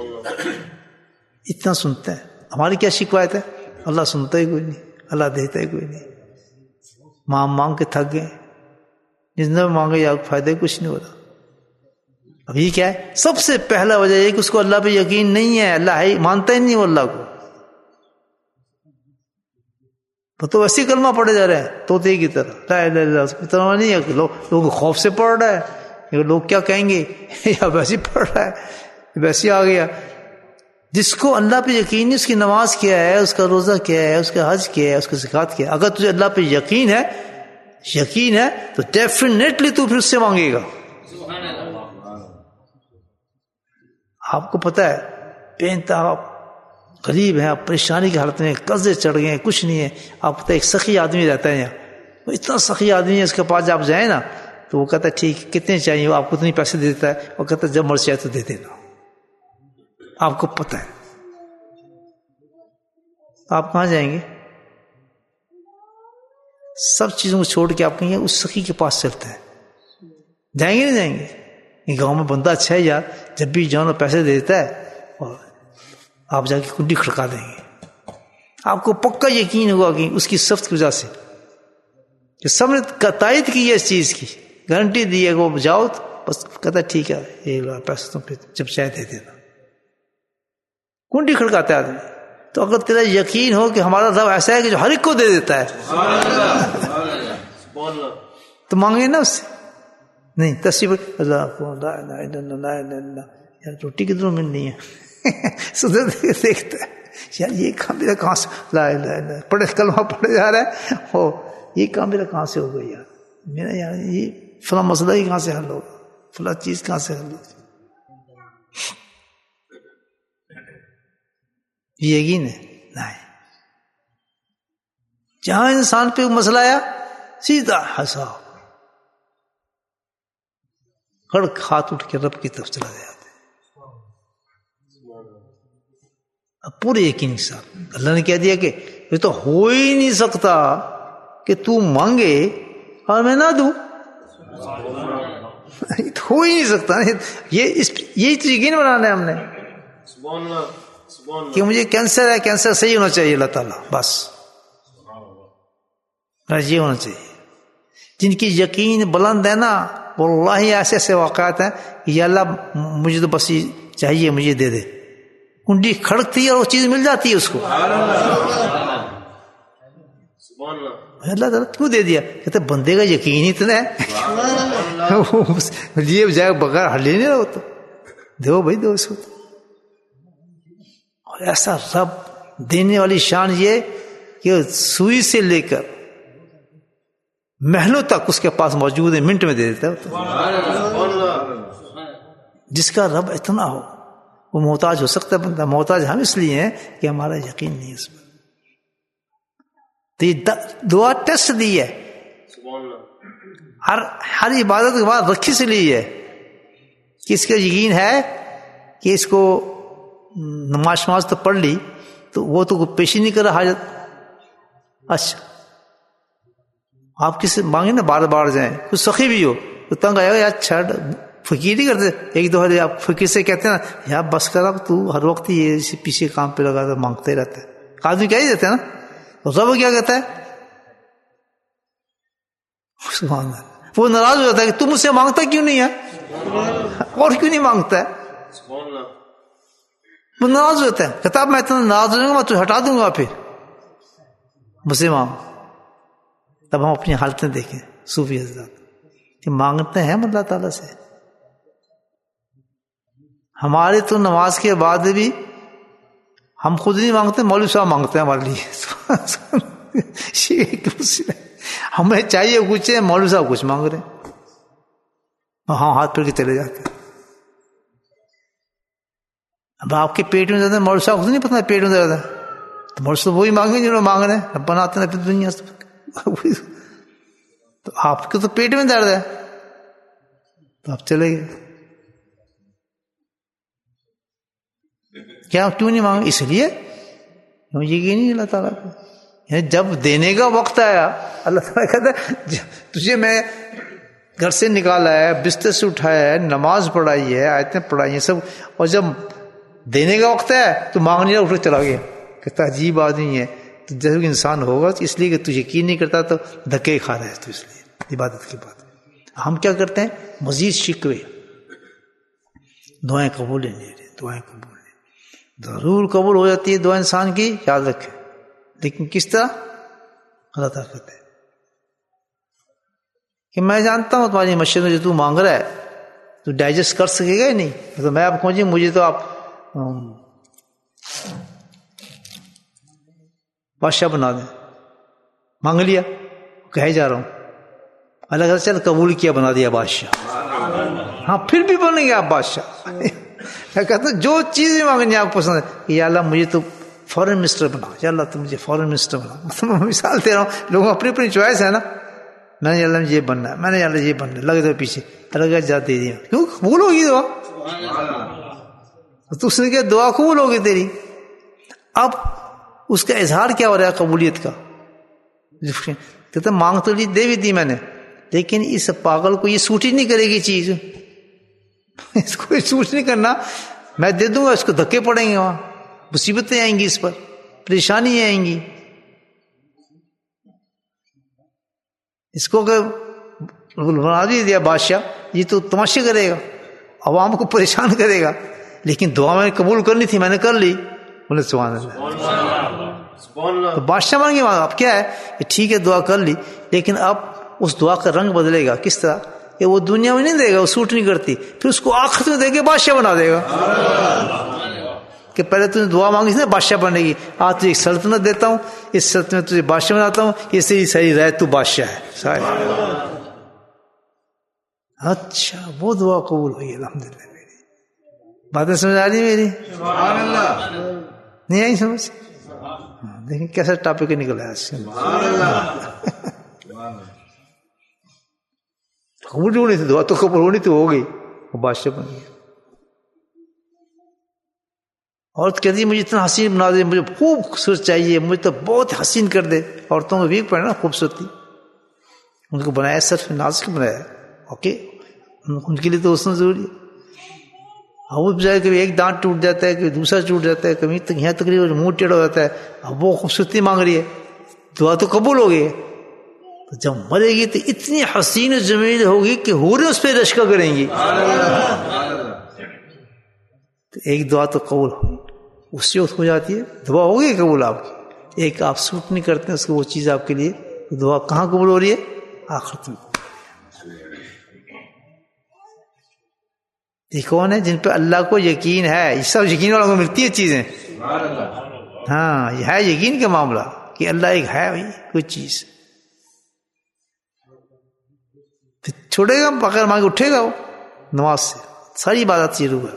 اتنا سنتے ہیں. ہماری کیا شکایت ہے؟ اللہ سنتا ہی کوئی نہیں، اللہ دیتا ہی کوئی نہیں. مانگ کے تھک گئے، جتنا مانگے یا فائدہ کچھ نہیں ہوتا. اب یہ کیا ہے؟ سب سے پہلا وجہ یہ کہ اس کو اللہ پہ یقین نہیں ہے، اللہ ہے مانتا ہی نہیں وہ اللہ کو. تو ویسے کلمہ پڑھے جا رہے ہیں طوطے کی طرح، لا الہ الا اللہ اتنا نہیں ہے کہ لوگ خوف سے پڑھ رہا ہے، لوگ کیا کہیں گے، یا ویسے پڑھ رہا ہے، ویسے آ گیا. جس کو اللہ پہ یقین نہیں، اس کی نماز کیا ہے، اس کا روزہ کیا ہے، اس کا حج کیا ہے، اس کا زکات کیا ہے. اگر تجھے اللہ پہ یقین ہے تو ڈیفینیٹلی تو پھر اس سے مانگے گا. آپ کو پتہ ہے بے انتہا غریب ہیں، آپ پریشانی کی حالت میں، قرضے چڑھ گئے ہیں، کچھ نہیں ہے. آپ پتہ ایک سخی آدمی رہتا ہے یہاں، وہ اتنا سخی آدمی ہے، اس کے پاس آپ جائیں نا تو وہ کہتا ہے ٹھیک کتنے چاہیے، وہ آپ کو اتنے پیسے دے دیتا ہے، وہ کہتا ہے جب مرضی آئے تو دے دینا. آپ کو پتہ ہے آپ کہاں جائیں گے؟ سب چیزوں کو چھوڑ کے آپ کہیں گے اس سخی کے پاس چلتے ہیں. جائیں گے نہیں جائیں گے؟ یہ گاؤں میں بندہ اچھا ہے یار، جب بھی جاؤ پیسے دے دیتا ہے اور آپ جا کے کنڈی کھڑکا دیں گے. آپ کو پکا یقین ہوگا کہ اس کی صفت کی وجہ سے کہ سب نے تائید کی ہے، اس چیز کی گارنٹی دی ہے کہ وہ جاؤ تو بس کہتا ہے ٹھیک ہے یہ پیسے تو پھر جب چاہے دے دینا. کنڈی کھڑکاتا ہے آدمی. تو اگر تیرا یقین ہو کہ ہمارا رب ایسا ہے کہ جو ہر ایک کو دے دیتا ہے تو مانگے نا اس سے. نہیں تصویر اللہ کو لا الہ الا اللہ لا الہ الا اللہ، یار روٹی کدھروں ملنی ہے سدھر دیکھتا ہے یار یہ کام میرا کہاں سے، لا الہ الا اللہ پڑھے کلمہ پڑھے جا رہا ہے، ہو یہ کام میرا کہاں سے ہو گئی یار، میرا یار یہ فلاں مسئلہ ہی کہاں سے حل ہوگا، فلاں چیز کہاں سے حل ہوگی. یہ یقین ہے نہیں. جہاں انسان پہ مسئلہ آیا سیدھا حساب، کڑک ہاتھ اٹھ کے رب کی طرف چلا جاتے. اب پورے یقین کے ساتھ اللہ نے کہہ دیا کہ یہ تو ہو ہی نہیں سکتا کہ تو مانگے اور میں نہ دوں. ہو ہی نہیں سکتا. یہی تو یقین بنانا ہے ہم نے کہ مجھے کینسر ہے، کینسر صحیح ہونا چاہیے اللہ تعالیٰ، بس یہ ہونا چاہیے. جن کی یقین بلند ہے نا واللہ ایسے ایسے واقعات ہیں کہ یا اللہ مجھے تو بس یہ چاہیے، مجھے دے دے. کنڈی کھڑکتی ہے اور وہ چیز مل جاتی ہے اس کو. اللہ تعالیٰ کیوں دے دیا؟ کہتے بندے کا یقین اتنا ہے لیے بجائے بغیر ہل ہی نہیں رہا ہوتا. دو بھائی دو اس کو. اور ایسا رب دینے والی شان یہ کہ سوئی سے لے کر محلوں تک اس کے پاس موجود ہے، منٹ میں دے دیتا ہے. جس کا رب اتنا ہو وہ محتاج ہو سکتا ہے بندہ. محتاج ہم اس لیے ہیں کہ ہمارا یقین نہیں اس پر. تو یہ دعا ٹیسٹ دی ہے، ہر عبادت کے بعد رکھی سے لی ہے کہ اس کا یقین ہے کہ اس کو نماز تو پڑھ لی تو وہ تو پیش ہی نہیں کر رہا حاجت. اچھا آپ کس سے مانگے نا بار بار جائیں، کچھ سخی بھی ہو تو تنگ آئے گا یار چھڑ، فقیر نہیں کرتے، ایک دو آپ فقیر سے کہتے ہیں نا یار بس کر اب تو ہر وقت یہ پیچھے کام پہ لگا تو مانگتے ہی رہتا ہے، آدمی کیا ہی دیتے ہیں نا، رب کیا کہتا ہے سبحان اللہ، وہ ناراض ہو جاتا ہے کہ تم مجھ سے مانگتا کیوں نہیں ہے اور کیوں نہیں مانگتا ہے، وہ ناراض ہو جاتا ہے، کہتا میں اتنا ناراض ہو جاؤں گا میں تجھے ہٹا دوں گا پھر مجھ سے مانگ۔ تب ہم اپنی حالتیں دیکھیں صوفی حضرات کہ مانگتے ہیں اللہ تعالیٰ سے، ہمارے تو نماز کے بعد بھی ہم خود نہیں مانگتے، مولوی صاحب مانگتے ہیں ہمارے لیے ہمیں چاہیے کچھ ہے، مولوی صاحب کچھ مانگ رہے ہیں، ہاں ہاتھ پھر کے چلے جاتے ہیں۔ اب آپ کے پیٹ میں زیادہ مولوی صاحب کو نہیں پتا پیٹ میں زیادہ، تو مولوی صاحب وہی مانگیں جنہوں نے مانگ رہے ہیں، بناتے ہیں پھر دنیا سے، تو آپ کے تو پیٹ میں درد ہے تو آپ چلے گئے، کیا کیوں نہیں مانگے؟ اس لیے یہ نہیں اللہ تعالیٰ کو، یعنی جب دینے کا وقت آیا اللہ تعالیٰ کہتا ہے تجھے میں گھر سے نکالا ہے، بستر سے اٹھایا ہے، نماز پڑھائی ہے، آیتیں پڑھائی ہیں سب، اور جب دینے کا وقت ہے تو مانگنے اٹھ چلا گیا، کہتا عجیب آدمی ہے، تو جب انسان ہوگا تو اس لیے کہ تو یقین نہیں کرتا تو دھکے کھا رہا ہے، تو اس لیے عبادت کی بات ہے۔ ہم کیا کرتے ہیں مزید شکوے، دعائیں قبول نہیں لے رہے، دعائیں قبول نہیں، ضرور قبول ہو جاتی ہے دعا انسان کی، یاد رکھے، لیکن کس طرح؟ اللہ تعالیٰ کہتے ہیں کہ میں جانتا ہوں تمہاری مشین میں جو تو مانگ رہا ہے تو ڈائجسٹ کر سکے گا ہی نہیں، تو میں آپ کہوں جی مجھے تو آپ بادشاہ بنا دیں، مانگ لیا کہے جا رہا ہوں، اللہ کہتا چل قبول کیا، بنا دیا بادشاہ، ہاں پھر بھی بنے گے آپ بادشاہ۔ میں کہتا ہوں جو چیزیں مانگنی آپ پسند ہے کہ یا اللہ مجھے تو فورن منسٹر بنا، یا اللہ تو مجھے فورن منسٹر بنا، مثال دے رہا ہوں، لوگوں اپنی اپنی چوائس ہے نا، میں نے اللہ یہ بننا ہے، میں نے اللہ یہ بننا ہے، لگ دو پیچھے، اللہ کا جا دے دیا، کیوں قبول ہوگی دعا، تو اس نے کیا دعا قبول ہوگی تیری۔ اب اس کا اظہار کیا ہو رہا ہے قبولیت کا، کہتا مانگ تو لی دے بھی دی میں نے، لیکن اس پاگل کو یہ سوٹ ہی نہیں کرے گی چیز، اس کو سوٹ نہیں کرنا، میں دے دوں گا اس کو دھکے پڑیں گے، وہاں مصیبتیں آئیں گی، اس پر پریشانی آئیں گی، اس کو اگر بنا بھی دیا بادشاہ یہ تو تماشے کرے گا، عوام کو پریشان کرے گا، لیکن دعا میں نے قبول کرنی تھی میں نے کر لی، بولے سبحان اللہ۔ تو بادشاہ مانگے اب کیا ہے کہ ٹھیک ہے دعا کر لی، لیکن اب اس دعا کا رنگ بدلے گا، کس طرح کہ وہ دنیا میں نہیں دے گا، وہ سوٹ نہیں کرتی، پھر اس کو آخرت میں دے کے بادشاہ بنا دے گا، کہ پہلے تجھے دعا مانگی تھی نا بادشاہ بنے گی، آج تجھے ایک سلطنت دیتا ہوں، اس سلطنت تجھے بادشاہ بناتا ہوں، یہ صحیح رہے تو بادشاہ ہے۔ اچھا وہ دعا قبول ہوئی، الحمدللہ۔ میری باتیں سمجھ آ رہی میری؟ نہیں آئی سمجھ؟ دیکھیں کیسا ٹاپک نکل آیا، قبول ہونی تھی دعا تو قبول ہونی تو ہو گئی، وہ بادشاہ بن گیا۔ عورت کہتی ہے مجھے اتنا حسین بنا دے، مجھے خوب خوبصورت چاہیے، مجھے تو بہت حسین کر دے، عورتوں کو ویک پڑے نا خوبصورتی، ان کو بنایا صرف ناز کے بنایا، اوکے ان کے لیے تو حسن ضروری ہے۔ اب وہ بجائے کبھی ایک دانت ٹوٹ جاتا ہے، کبھی دوسرا ٹوٹ جاتا ہے، کبھی تک یہاں تقریباً منہ ٹیڑھا ہو جاتا ہے، اب وہ خوبصورتی مانگ رہی ہے، دعا تو قبول ہو گئی ہے، تو جب مرے گی تو اتنی حسین و جمیل ہوگی کہ حوریں اس پہ رشکہ کریں گی، تو ایک دعا تو قبول ہوگی، اسی وقت ہو جاتی ہے دعا ہوگی قبول آپ کی۔ ایک آپ سوٹ نہیں کرتے ہیں اس کو وہ چیز آپ کے لیے، تو دعا کہاں قبول ہو رہی ہے؟ آخرت میں۔ یہ کون ہے؟ جن پہ اللہ کو یقین ہے، یہ سب یقین والوں کو ملتی ہے چیزیں، ہاں یہ ہے یقین کا معاملہ کہ اللہ ایک ہے بھائی کوئی چیز، چھوڑے گا بغیر مانگے اٹھے گا وہ نماز سے، ساری عبادت شروع ہے۔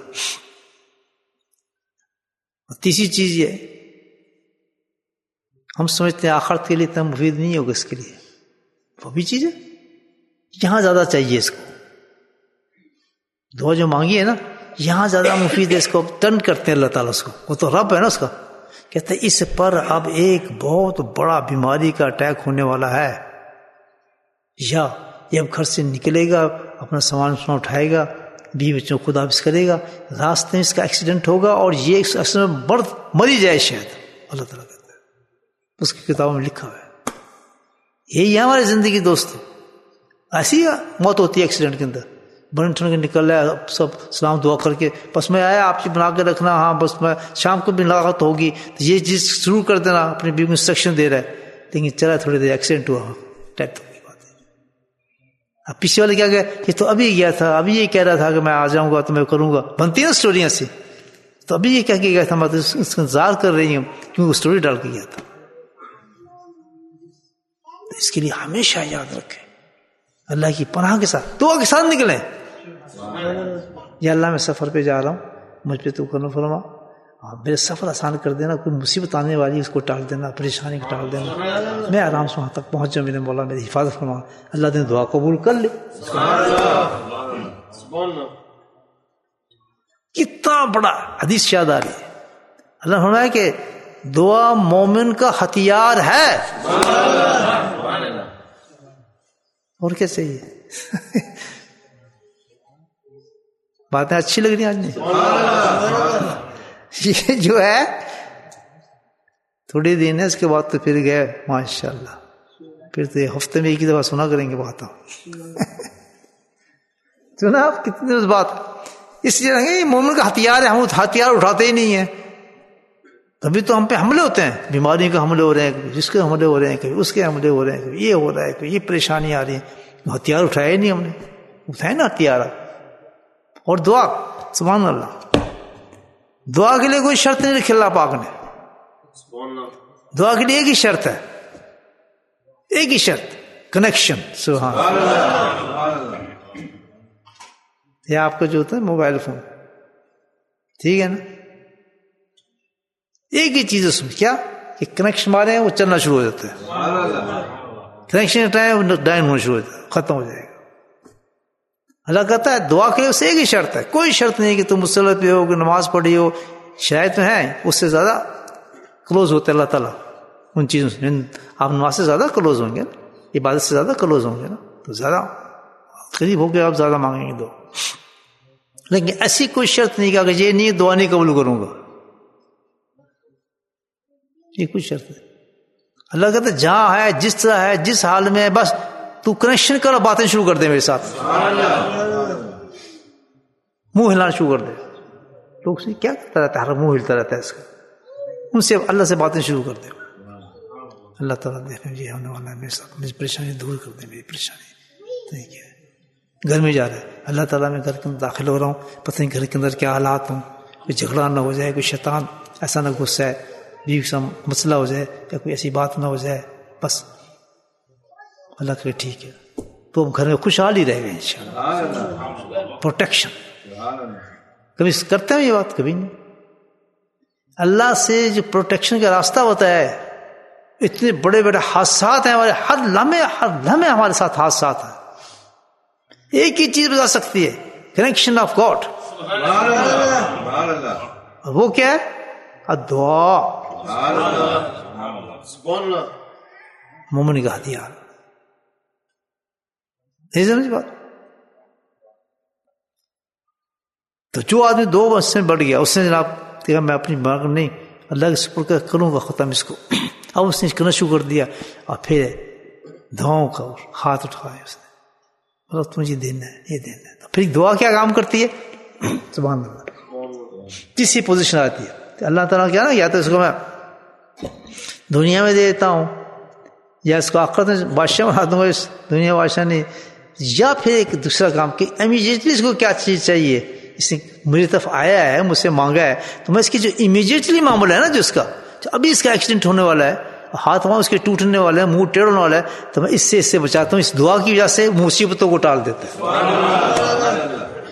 تیسری چیز یہ ہم سمجھتے ہیں آخرت کے لیے اتنا مفید نہیں ہوگا، اس کے لیے وہ بھی چیز ہے یہاں زیادہ چاہیے، اس کو دعا جو مانگی ہے نا یہاں زیادہ مفید ہے، اس کو ٹرن کرتے ہیں اللہ تعالیٰ، اس کو وہ تو رب ہے نا اس کا، کہتے ہیں اس پر اب ایک بہت بڑا بیماری کا اٹیک ہونے والا ہے، یا یہ اب گھر سے نکلے گا، اپنا سامان اٹھائے گا، بیوی بچوں کو خدا حافظ کرے گا، راستے میں اس کا ایکسیڈنٹ ہوگا اور یہ ایکسیڈنٹ مر ہی جائے شاید. اللہ تعالیٰ کہتا ہے، اس کی کتابوں میں لکھا ہوا ہے. یہی ہے ہماری زندگی دوستو. ایسی موت ہوتی ہے ایکسیڈنٹ کے اندر، بن ٹھن کے نکل رہا ہے، سب سلام دعا کر کے بس میں آیا آپ کی بنا کے رکھنا، ہاں بس میں شام کو بھی ملاقات ہوگی تو یہ چیز شروع کر دینا، اپنی بیوی کو انسٹرکشن دے رہا ہے، لیکن چلا تھوڑی دیر ایکسیڈنٹ ہوا، ڈیتھ ہو گئی. بات ہے. اب پیچھے والے کیا کہ یہ تو ابھی گیا تھا، ابھی یہ کہہ رہا تھا کہ میں آ جاؤں گا تو میں کروں گا، بنتی ہے نا اسٹوریاں سے، تو ابھی یہ کہہ کے گیا تھا، میں تو اس کا انتظار کر رہی ہوں کیونکہ وہ اسٹوری ڈال کے گیا تھا. اس کے لیے ہمیشہ یاد رکھیں، اللہ کی پناہ کے ساتھ دعا کے ساتھ نکلیں. یا اللہ میں سفر پہ جا رہا ہوں، مجھ پہ تو کرم فرما، میرے سفر آسان کر دینا، کوئی مصیبت آنے والی اس کو ٹال دینا، پریشانی کو ٹال دینا، میں آرام سے وہاں تک پہنچ جاؤں، میرے مولا میری حفاظت فرما. اللہ نے دعا قبول کر لی. کتنا بڑا حدیث یاد آ رہی ہے. اللہ فرمایا کہ دعا مومن کا ہتھیار ہے. اور کیا چاہیے؟ باتیں اچھی لگ رہی ہیں آج نہیں؟ یہ جو ہے تھوڑی دن ہے، اس کے بعد تو پھر گئے ماشاءاللہ، پھر تو یہ ہفتے میں ایک ہی دفعہ سنا کریں گے بات. سنا آپ کتنے اس بات، اس لیے یہ مومن کا ہتھیار ہے، ہم ہتھیار اٹھاتے ہی نہیں ہیں. کبھی تو ہم پہ حملے ہوتے ہیں، بیماریوں کے حملے ہو رہے ہیں، جس کے حملے ہو رہے ہیں، کبھی اس کے حملے ہو رہے ہیں، کبھی یہ ہو رہا ہے، کبھی یہ پریشانی آ رہی ہے. ہتھیار اٹھایا ہی نہیں ہم نے، اٹھائے نا ہتھیار. اور دعا، سبحان اللہ، دعا کے لیے کوئی شرط نہیں رکھی اللہ پاک نے. دعا کے لیے ایک ہی شرط ہے، ایک ہی شرط، کنیکشن. سبحان اللہ. یہ آپ کا جو ہوتا ہے موبائل فون، ٹھیک ہے نا، ایک ہی چیز اس میں کیا کہ کنیکشن مارے ہیں وہ چلنا شروع ہو جاتا ہے، کنیکشن ہٹائیں وہ ڈاؤن ہونا شروع ہو جاتا ہے، ختم ہو جائے گا. اللہ کہتا ہے دعا کے لیے اس سے ایک ہی شرط ہے، کوئی شرط نہیں کہ تم مصلی پہ ہو، کہ نماز پڑھی ہو. شرائط میں ہے اس سے زیادہ کلوز ہوتے اللہ تعالیٰ ان چیزوں سے. آپ نماز سے زیادہ کلوز ہوں گے نا، عبادت سے زیادہ کلوز ہوں گے نا، تو زیادہ قریب ہو کے آپ زیادہ مانگیں گے دعا. لیکن ایسی کوئی شرط نہیں کہ اگر یہ نہیں دعا نہیں قبول کروں گا، یہ کوئی شرط نہیں. اللہ کہتا ہے جہاں ہے، جس طرح ہے، جس حال میں ہے، بس تو کنیکشن کر، باتیں شروع کر دے میرے ساتھ، منہ ہلانا شروع کر دے. لوگ سے کیا کرتا رہتا ہے، ہر منہ ہلتا رہتا ہے اس کا، ان سے اللہ سے باتیں شروع کر دے. اللہ تعالیٰ دیکھیں یہ ہونے والا ہے میرے ساتھ، میری پریشانی دور کر دے، میری پریشانی. گھر میں جا رہا ہے، اللہ تعالیٰ میں گھر کے اندر داخل ہو رہا ہوں، پتہ نہیں گھر کے اندر کیا حالات ہوں، کوئی جھگڑا نہ ہو جائے، کوئی شیطان ایسا نہ غصہ ہے، بیوی کا مسئلہ ہو جائے، یا کوئی ایسی بات نہ ہو جائے. بس اللہ کہ ٹھیک ہے، تو گھر میں خوشحال ہی رہ گئے انشاءاللہ. پروٹیکشن. کبھی کرتے ہیں یہ بات؟ کبھی نہیں. اللہ سے جو پروٹیکشن کا راستہ ہوتا ہے، اتنے بڑے بڑے حادثات ہیں ہمارے، ہر لمحے ہمارے ساتھ حادثات ہیں. ایک ہی چیز بتا سکتی ہے، کنیکشن آف گاڈ. وہ کیا ہے؟ دعا. مومن کا ہتھیار. نہیں سمجھ بات؟ تو جو آدمی دو بس سے بڑھ گیا، اس نے جناب دیکھا میں اپنی مانگ نہیں، اللہ کے سپرد کروں گا ختم اس کو. اب اس نے کرنا شروع کر دیا، اور پھر دعاؤں کا ہاتھ اٹھایا اس نے، مطلب تمہیں یہ دینا ہے، یہ دینا ہے. تو پھر دعا کیا کام کرتی ہے؟ سبحان اللہ. کسی پوزیشن آتی ہے اللہ تعالیٰ کیا نا، یا تو اس کو میں دنیا میں دے دیتا ہوں، یا اس کو آخرت میں بادشاہ بنا دوں گا، اس دنیا بادشاہ نہیں، یا پھر ایک دوسرا کام کہ امیجیٹلی اس کو کیا چیز چاہیے، اس نے میری طرف آیا ہے، مجھ سے مانگا ہے، تو میں اس کی جو امیجیٹلی معاملہ ہے نا، جو اس کا ابھی اس کا ایکسیڈنٹ ہونے والا ہے، ہاتھ وہاں اس کے ٹوٹنے والا ہے، منہ ٹیڑھ ہونے والا ہے، تو میں اس سے بچاتا ہوں، اس دعا کی وجہ سے مصیبتوں کو ٹال دیتا ہے.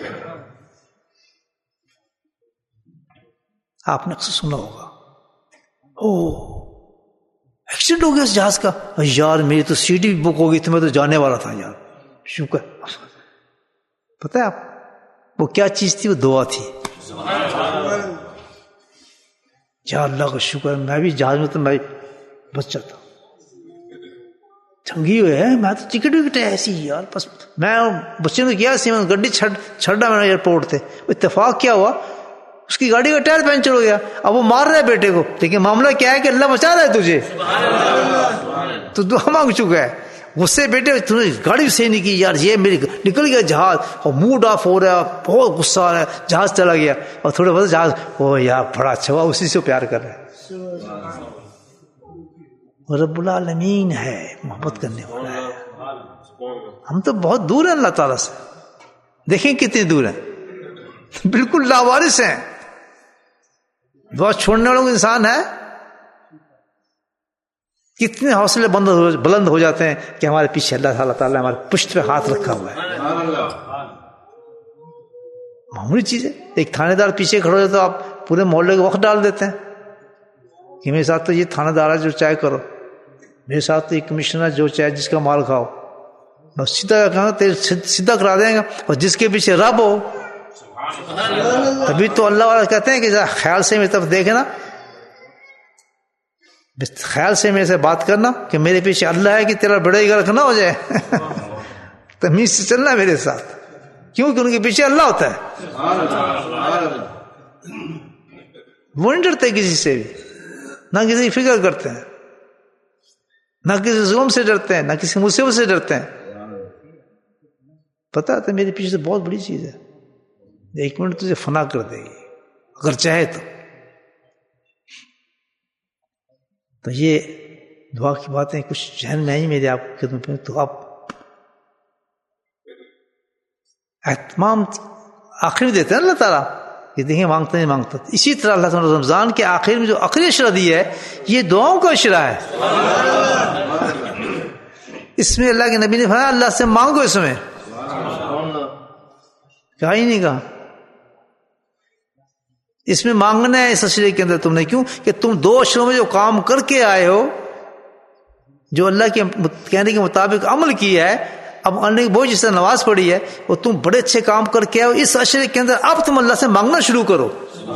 آپ نے اکثر سنا ہوگا، ایکسیڈنٹ ہو گیا اس جہاز کا، یار میری تو سی ڈی بک ہو گئی تھی، میں تو جانے والا تھا یار، شکر. پتہ ہے آپ وہ کیا چیز تھی؟ وہ دعا تھی. یا اللہ کا شکر ہے میں بھی جہاز میں تو میں بچ جاتا ہوں. چنگی ہوئے ہے میں تو ٹکٹ وکٹ ہے ایسی یار. بس میں بچے نے کیا سی گڈی چھڑا میں ایئرپورٹ تھے. اتفاق کیا ہوا اس کی گاڑی کا ٹائر پنچر ہو گیا. اب وہ مار رہا ہے بیٹے کو, لیکن معاملہ کیا ہے کہ اللہ بچا رہا ہے تجھے, تو دعا مانگ چکا ہے. غصے بیٹے تم نے گاڑی صحیح نہیں کی یار, یہ میری نکل گیا جہاز, اور موڈ آف ہو رہا ہے, بہت غصہ آ رہا ہے, جہاز چلا گیا. اور تھوڑے بہت جہاز وہ یار بڑا اچھا ہوا, اسی سے پیار کر رہا ہے. رب العالمین ہے, محبت کرنے والا ہے. ہم تو بہت دور ہیں اللہ تعالیٰ سے, دیکھیں کتنی دور ہیں, بالکل لاوارث ہیں. دعا چھوڑنے والوں کو انسان ہے, کتنے حوصلے بلند ہو جاتے ہیں کہ ہمارے پیچھے اللہ تعالیٰ ہمارے پشت پہ ہاتھ رکھا ہوا ہے. معمولی چیز ہے. ایک تھانے دار پیچھے کھڑے ہو تو آپ پورے محلے کو وقت ڈال دیتے ہیں کہ میرے ساتھ تو یہ تھانے دار ہے جو چاہے کرو, میرے ساتھ تو یہ کمشنر جو چاہے جس کا مال کھاؤ, بس سیدھا کرا دیں گا. اور جس کے پیچھے رب ہو, تبھی تو اللہ والا کہتے ہیں کہ خیال سے میری طرف دیکھنا, خیال سے میرے سے بات کرنا کہ میرے پیچھے اللہ ہے کہ تیرا بڑے گھر نہ ہو جائے. تمیز سے چلنا میرے ساتھ, کیونکہ ان کے پیچھے اللہ ہوتا ہے. وہ نہیں ڈرتے کسی سے بھی, نہ کسی کی فکر کرتے ہیں, نہ کسی ظلم سے ڈرتے ہیں, نہ کسی مصیبت سے ڈرتے ہیں. پتا ہے میرے پیچھے سے بہت بڑی چیز ہے, 1 منٹ تجھے فنا کر دے گی اگر چاہے تو یہ دعا کی باتیں کچھ ذہن میں آئی میرے آپ کی خدمت میں, تو آپ اہتمام آخر میں دیتے ہیں اللہ تعالیٰ کہ دیکھیں مانگتا نہیں مانگتا. اسی طرح اللہ تعالیٰ رمضان کے آخر میں جو آخری اشرا دی ہے یہ دعاؤں کا اشرا ہے. اس میں اللہ کے نبی نے فرمایا اللہ سے مانگو, اس میں کہا ہی نہیں کہا اس میں مانگنا ہے. اس اشرے کے اندر تم نے کیوں کہ تم 2 اشروں میں جو کام کر کے آئے ہو, جو اللہ کے کہنے کے مطابق عمل کیا ہے, اب اللہ کی بہت جس طرح نماز پڑھی ہے, وہ تم بڑے اچھے کام کر کے آئے ہو. اس اشرے کے اندر اب تم اللہ سے مانگنا شروع کرو.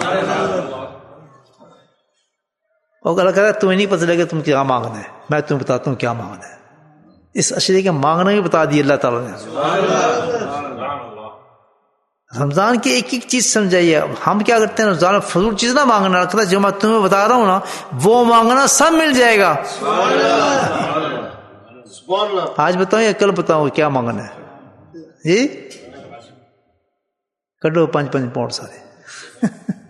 اور اللہ کہتا ہے تمہیں نہیں پتہ لگے تم کیا مانگنا ہے, میں تمہیں بتاتا ہوں کیا مانگنا ہے. اس اشرے کے مانگنا بھی بتا دی اللہ تعالیٰ نے. رمضان کی ایک ایک چیز سمجھائیے. ہم کیا کرتے ہیں رمضان میں فضول چیز نہ مانگنا, رکھتا جو میں تمہیں بتا رہا ہوں نا وہ مانگنا سب مل جائے گا. آج بتاؤں یا کل بتاؤں کیا مانگنا ہے؟ جی کٹو 5-5 پاؤنڈ سارے.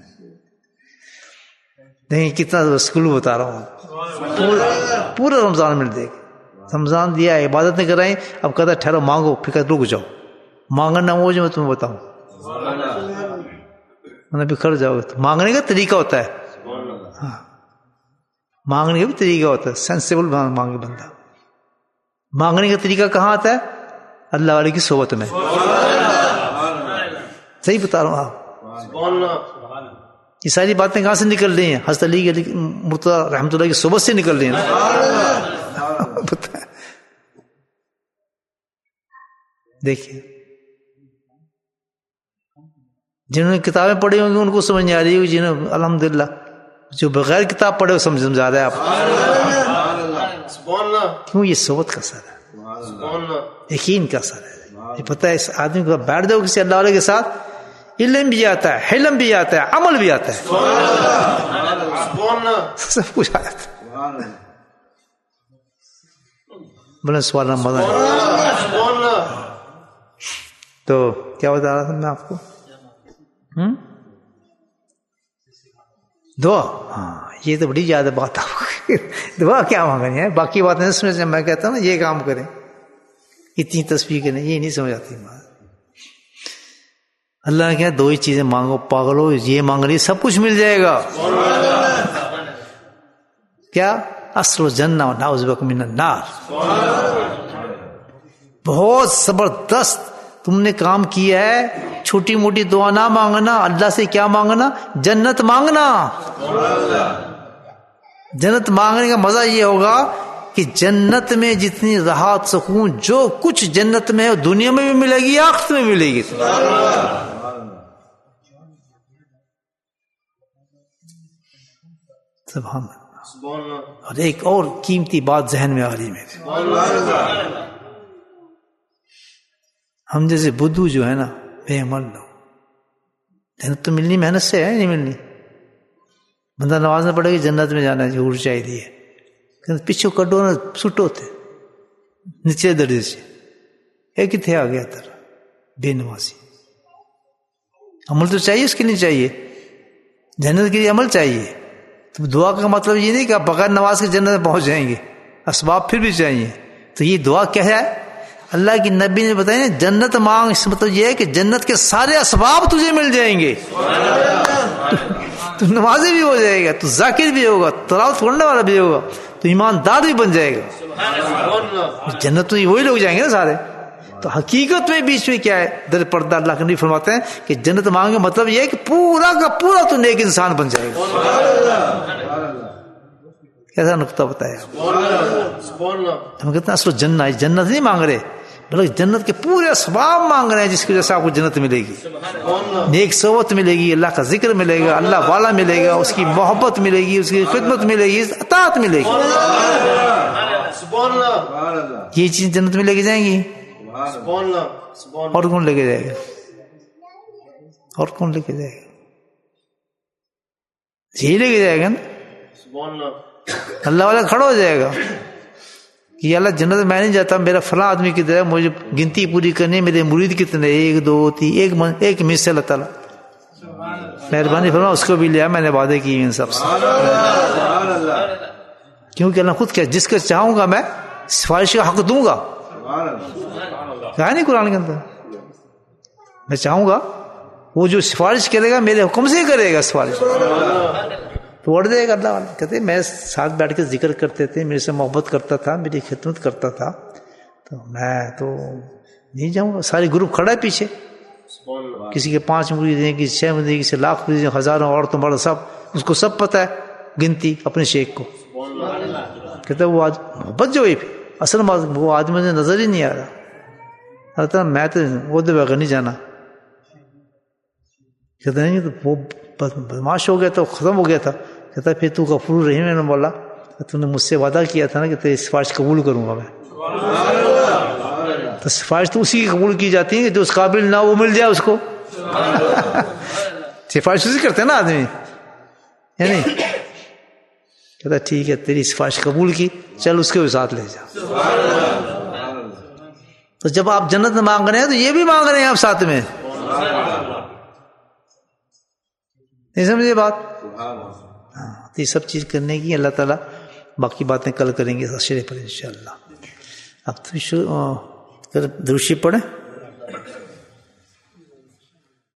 نہیں کتنا اسکول بتا رہا ہوں, پورا رمضان مل دے گا. رمضان دیا ہے, عبادت نہیں کرائیں, اب کہتا ٹھہرو مانگو, پھر رک جاؤ. مانگنا وہ جو میں تمہیں بتاؤں, بکھر جاؤ گے. تو مانگنے کا طریقہ ہوتا ہے, ہاں مانگنے کا بھی طریقہ ہوتا ہے. سینسیبل مانگے بندہ. مانگنے کا طریقہ کہاں آتا ہے؟ اللہ والے کی صحبت میں. صحیح بتا رہا ہوں آپ. یہ ساری باتیں کہاں سے نکل رہی ہیں؟ حضرت علی مرتضیٰ رحمۃ اللہ کی صحبت سے نکل رہی ہیں. دیکھیے جنہوں نے کتابیں پڑھی ہوں گی ان کو سمجھ نہیں آ رہی ہوگی, جنہوں الحمدللہ جو بغیر کتاب پڑھے وہ سمجھا رہا ہے آپ. کیوں؟ یہ صحبت کا اثر ہے, یقین کا اثر ہے. یہ پتہ ہے اس آدمی کو بیٹھ جاؤ کسی اللہ والے کے ساتھ, علم بھی آتا ہے, حلم بھی آتا ہے, عمل بھی آتا ہے, سب کچھ آتا ہے. بولے سوال مزہ ہے. تو کیا بتا رہا تھا میں آپ کو؟ دعا, ہاں یہ تو بڑی زیادہ بات ہے. دعا کیا مانگنی ہے, باقی باتیں اس میں سے میں کہتا ہوں نا یہ کام کریں, اتنی تسبیح کریں, یہ نہیں سمجھ آتی. اللہ نے کہا 2 ہی چیزیں مانگو, پاگلو یہ مانگ رہی سب کچھ مل جائے گا. کیا؟ اصل الجنہ و نعوذ بک من النار. بہت زبردست تم نے کام کیا ہے. چھوٹی موٹی دعا نہ مانگنا, اللہ سے کیا مانگنا؟ جنت مانگنا. جنت مانگنے کا مزہ یہ ہوگا کہ جنت میں جتنی راحت سکون جو کچھ جنت میں ہے دنیا میں بھی ملے گی, آخرت میں ملے گی. سبحان اللہ. اور ایک اور قیمتی بات ذہن میں آ رہی میرے. ہم جیسے بدھو جو ہے نا بے عمل لوگ، جنت تو ملنی محنت سے ہے، نہیں ملنی. بندہ نماز نہ پڑے گی جنت میں جانا ہے، ضرور چاہیے. پیچھے کڈو نا سٹو تھے نیچے درجے سے، ایک ہی تھے آ گیا تر بے نمازی. عمل تو چاہیے اس کے لیے، چاہیے جنت کے لیے عمل چاہیے. تو دعا کا مطلب یہ نہیں کہ آپ بغیر نماز کے جنت میں پہنچ جائیں گے، اسباب پھر بھی چاہیے. تو یہ دعا کیا ہے؟ اللہ کی نبی نے بتایا جنت مانگ، اس مطلب یہ ہے کہ جنت کے سارے اسباب تجھے مل جائیں گے. تو نمازی بھی ہو جائے گا، تو ذاکر بھی ہوگا، تلاوت پڑھنے والا بھی ہوگا، تو ایماندار بھی بن جائے گا. جنت تو وہی لوگ جائیں گے نا سارے. تو حقیقت میں بیچ میں کیا ہے؟ در پردہ اللہ کے نبی فرماتے ہیں کہ جنت مانگے مطلب یہ ہے کہ پورا کا پورا تو نیک انسان بن جائے گا. کیسا نقطہ بتایا. ہم کہتے ہیں اصل جنت نہیں مانگ رہے، بلکہ جنت کے پورے اسباب مانگ رہے ہیں جس کی وجہ سے آپ کو جنت ملے گی. نیک صحبت ملے گی، اللہ کا ذکر ملے گا، اللہ والا ملے گا، اس کی محبت ملے گی، اس کی خدمت ملے گی، اطاعت ملے گی. یہ چیز جنت میں لے کے جائیں گی. اور کون لے کے جائے گا؟ اور کون لے کے جائے گا؟ یہی لے کے جائے گا نا. اللہ والا کھڑا ہو جائے گا کہ اللہ جنت میں نہیں جاتا، میرا فلاں آدمی کی طرح مجھے گنتی پوری کرنی، میرے مرید کتنے، 1 2 3 ایک مجھ سے اللہ تعالیٰ مہربانی فرما اس کو بھی لیا، میں نے وعدے کی ان سب سے. کیونکہ اللہ خود کیا جس کا چاہوں گا میں سفارش کا حق دوں گا. کہا نہیں قرآن کے اندر، میں چاہوں گا وہ جو سفارش کرے گا میرے حکم سے کرے گا سفارش، تو اڑ جائے گا. اللہ والا کہتے میں ساتھ بیٹھ کے ذکر کرتے تھے، میرے سے محبت کرتا تھا، میری خدمت کرتا تھا، تو میں تو نہیں جاؤں گا. سارے گروپ کھڑا ہے پیچھے، کسی کے 5 مرید ہیں، کسی 6 مرید ہیں، کسی لاکھ مرید ہیں، ہزاروں عورتوں مرد، سب اس کو سب پتہ ہے گنتی اپنے شیخ کو. کہتے وہ آج محبت جو ہوئی اصل وہ آدمی مجھے نظر ہی نہیں آ رہا. اللہ میں تو وہ دے بغیر نہیں جانا. کہتے نہیں تو وہ بدماش ہو گیا، تو ختم ہو گیا تھا. کہتا پھر تو غفور رحیم نے بولا تو نے مجھ سے وعدہ کیا تھا نا کہ تیری سفارش قبول کروں گا میں. تو سفارش تو اسی کی قبول کی جاتی ہے کہ جو اس قابل نہ وہ مل جائے اس کو. سفارش اسی کرتے ہیں نا آدمی، یعنی کہتا ٹھیک ہے تیری سفارش قبول کی، چل اس کے ساتھ لے جا. تو جب آپ جنت مانگ رہے ہیں تو یہ بھی مانگ رہے ہیں آپ ساتھ میں. نہیں سمجھے بات؟ ہاں، تو یہ سب چیز کرنے کی اللہ تعالیٰ. باقی باتیں کل کریں گے اشرے پر انشاءاللہ. اب تو درود شریف پڑھیں.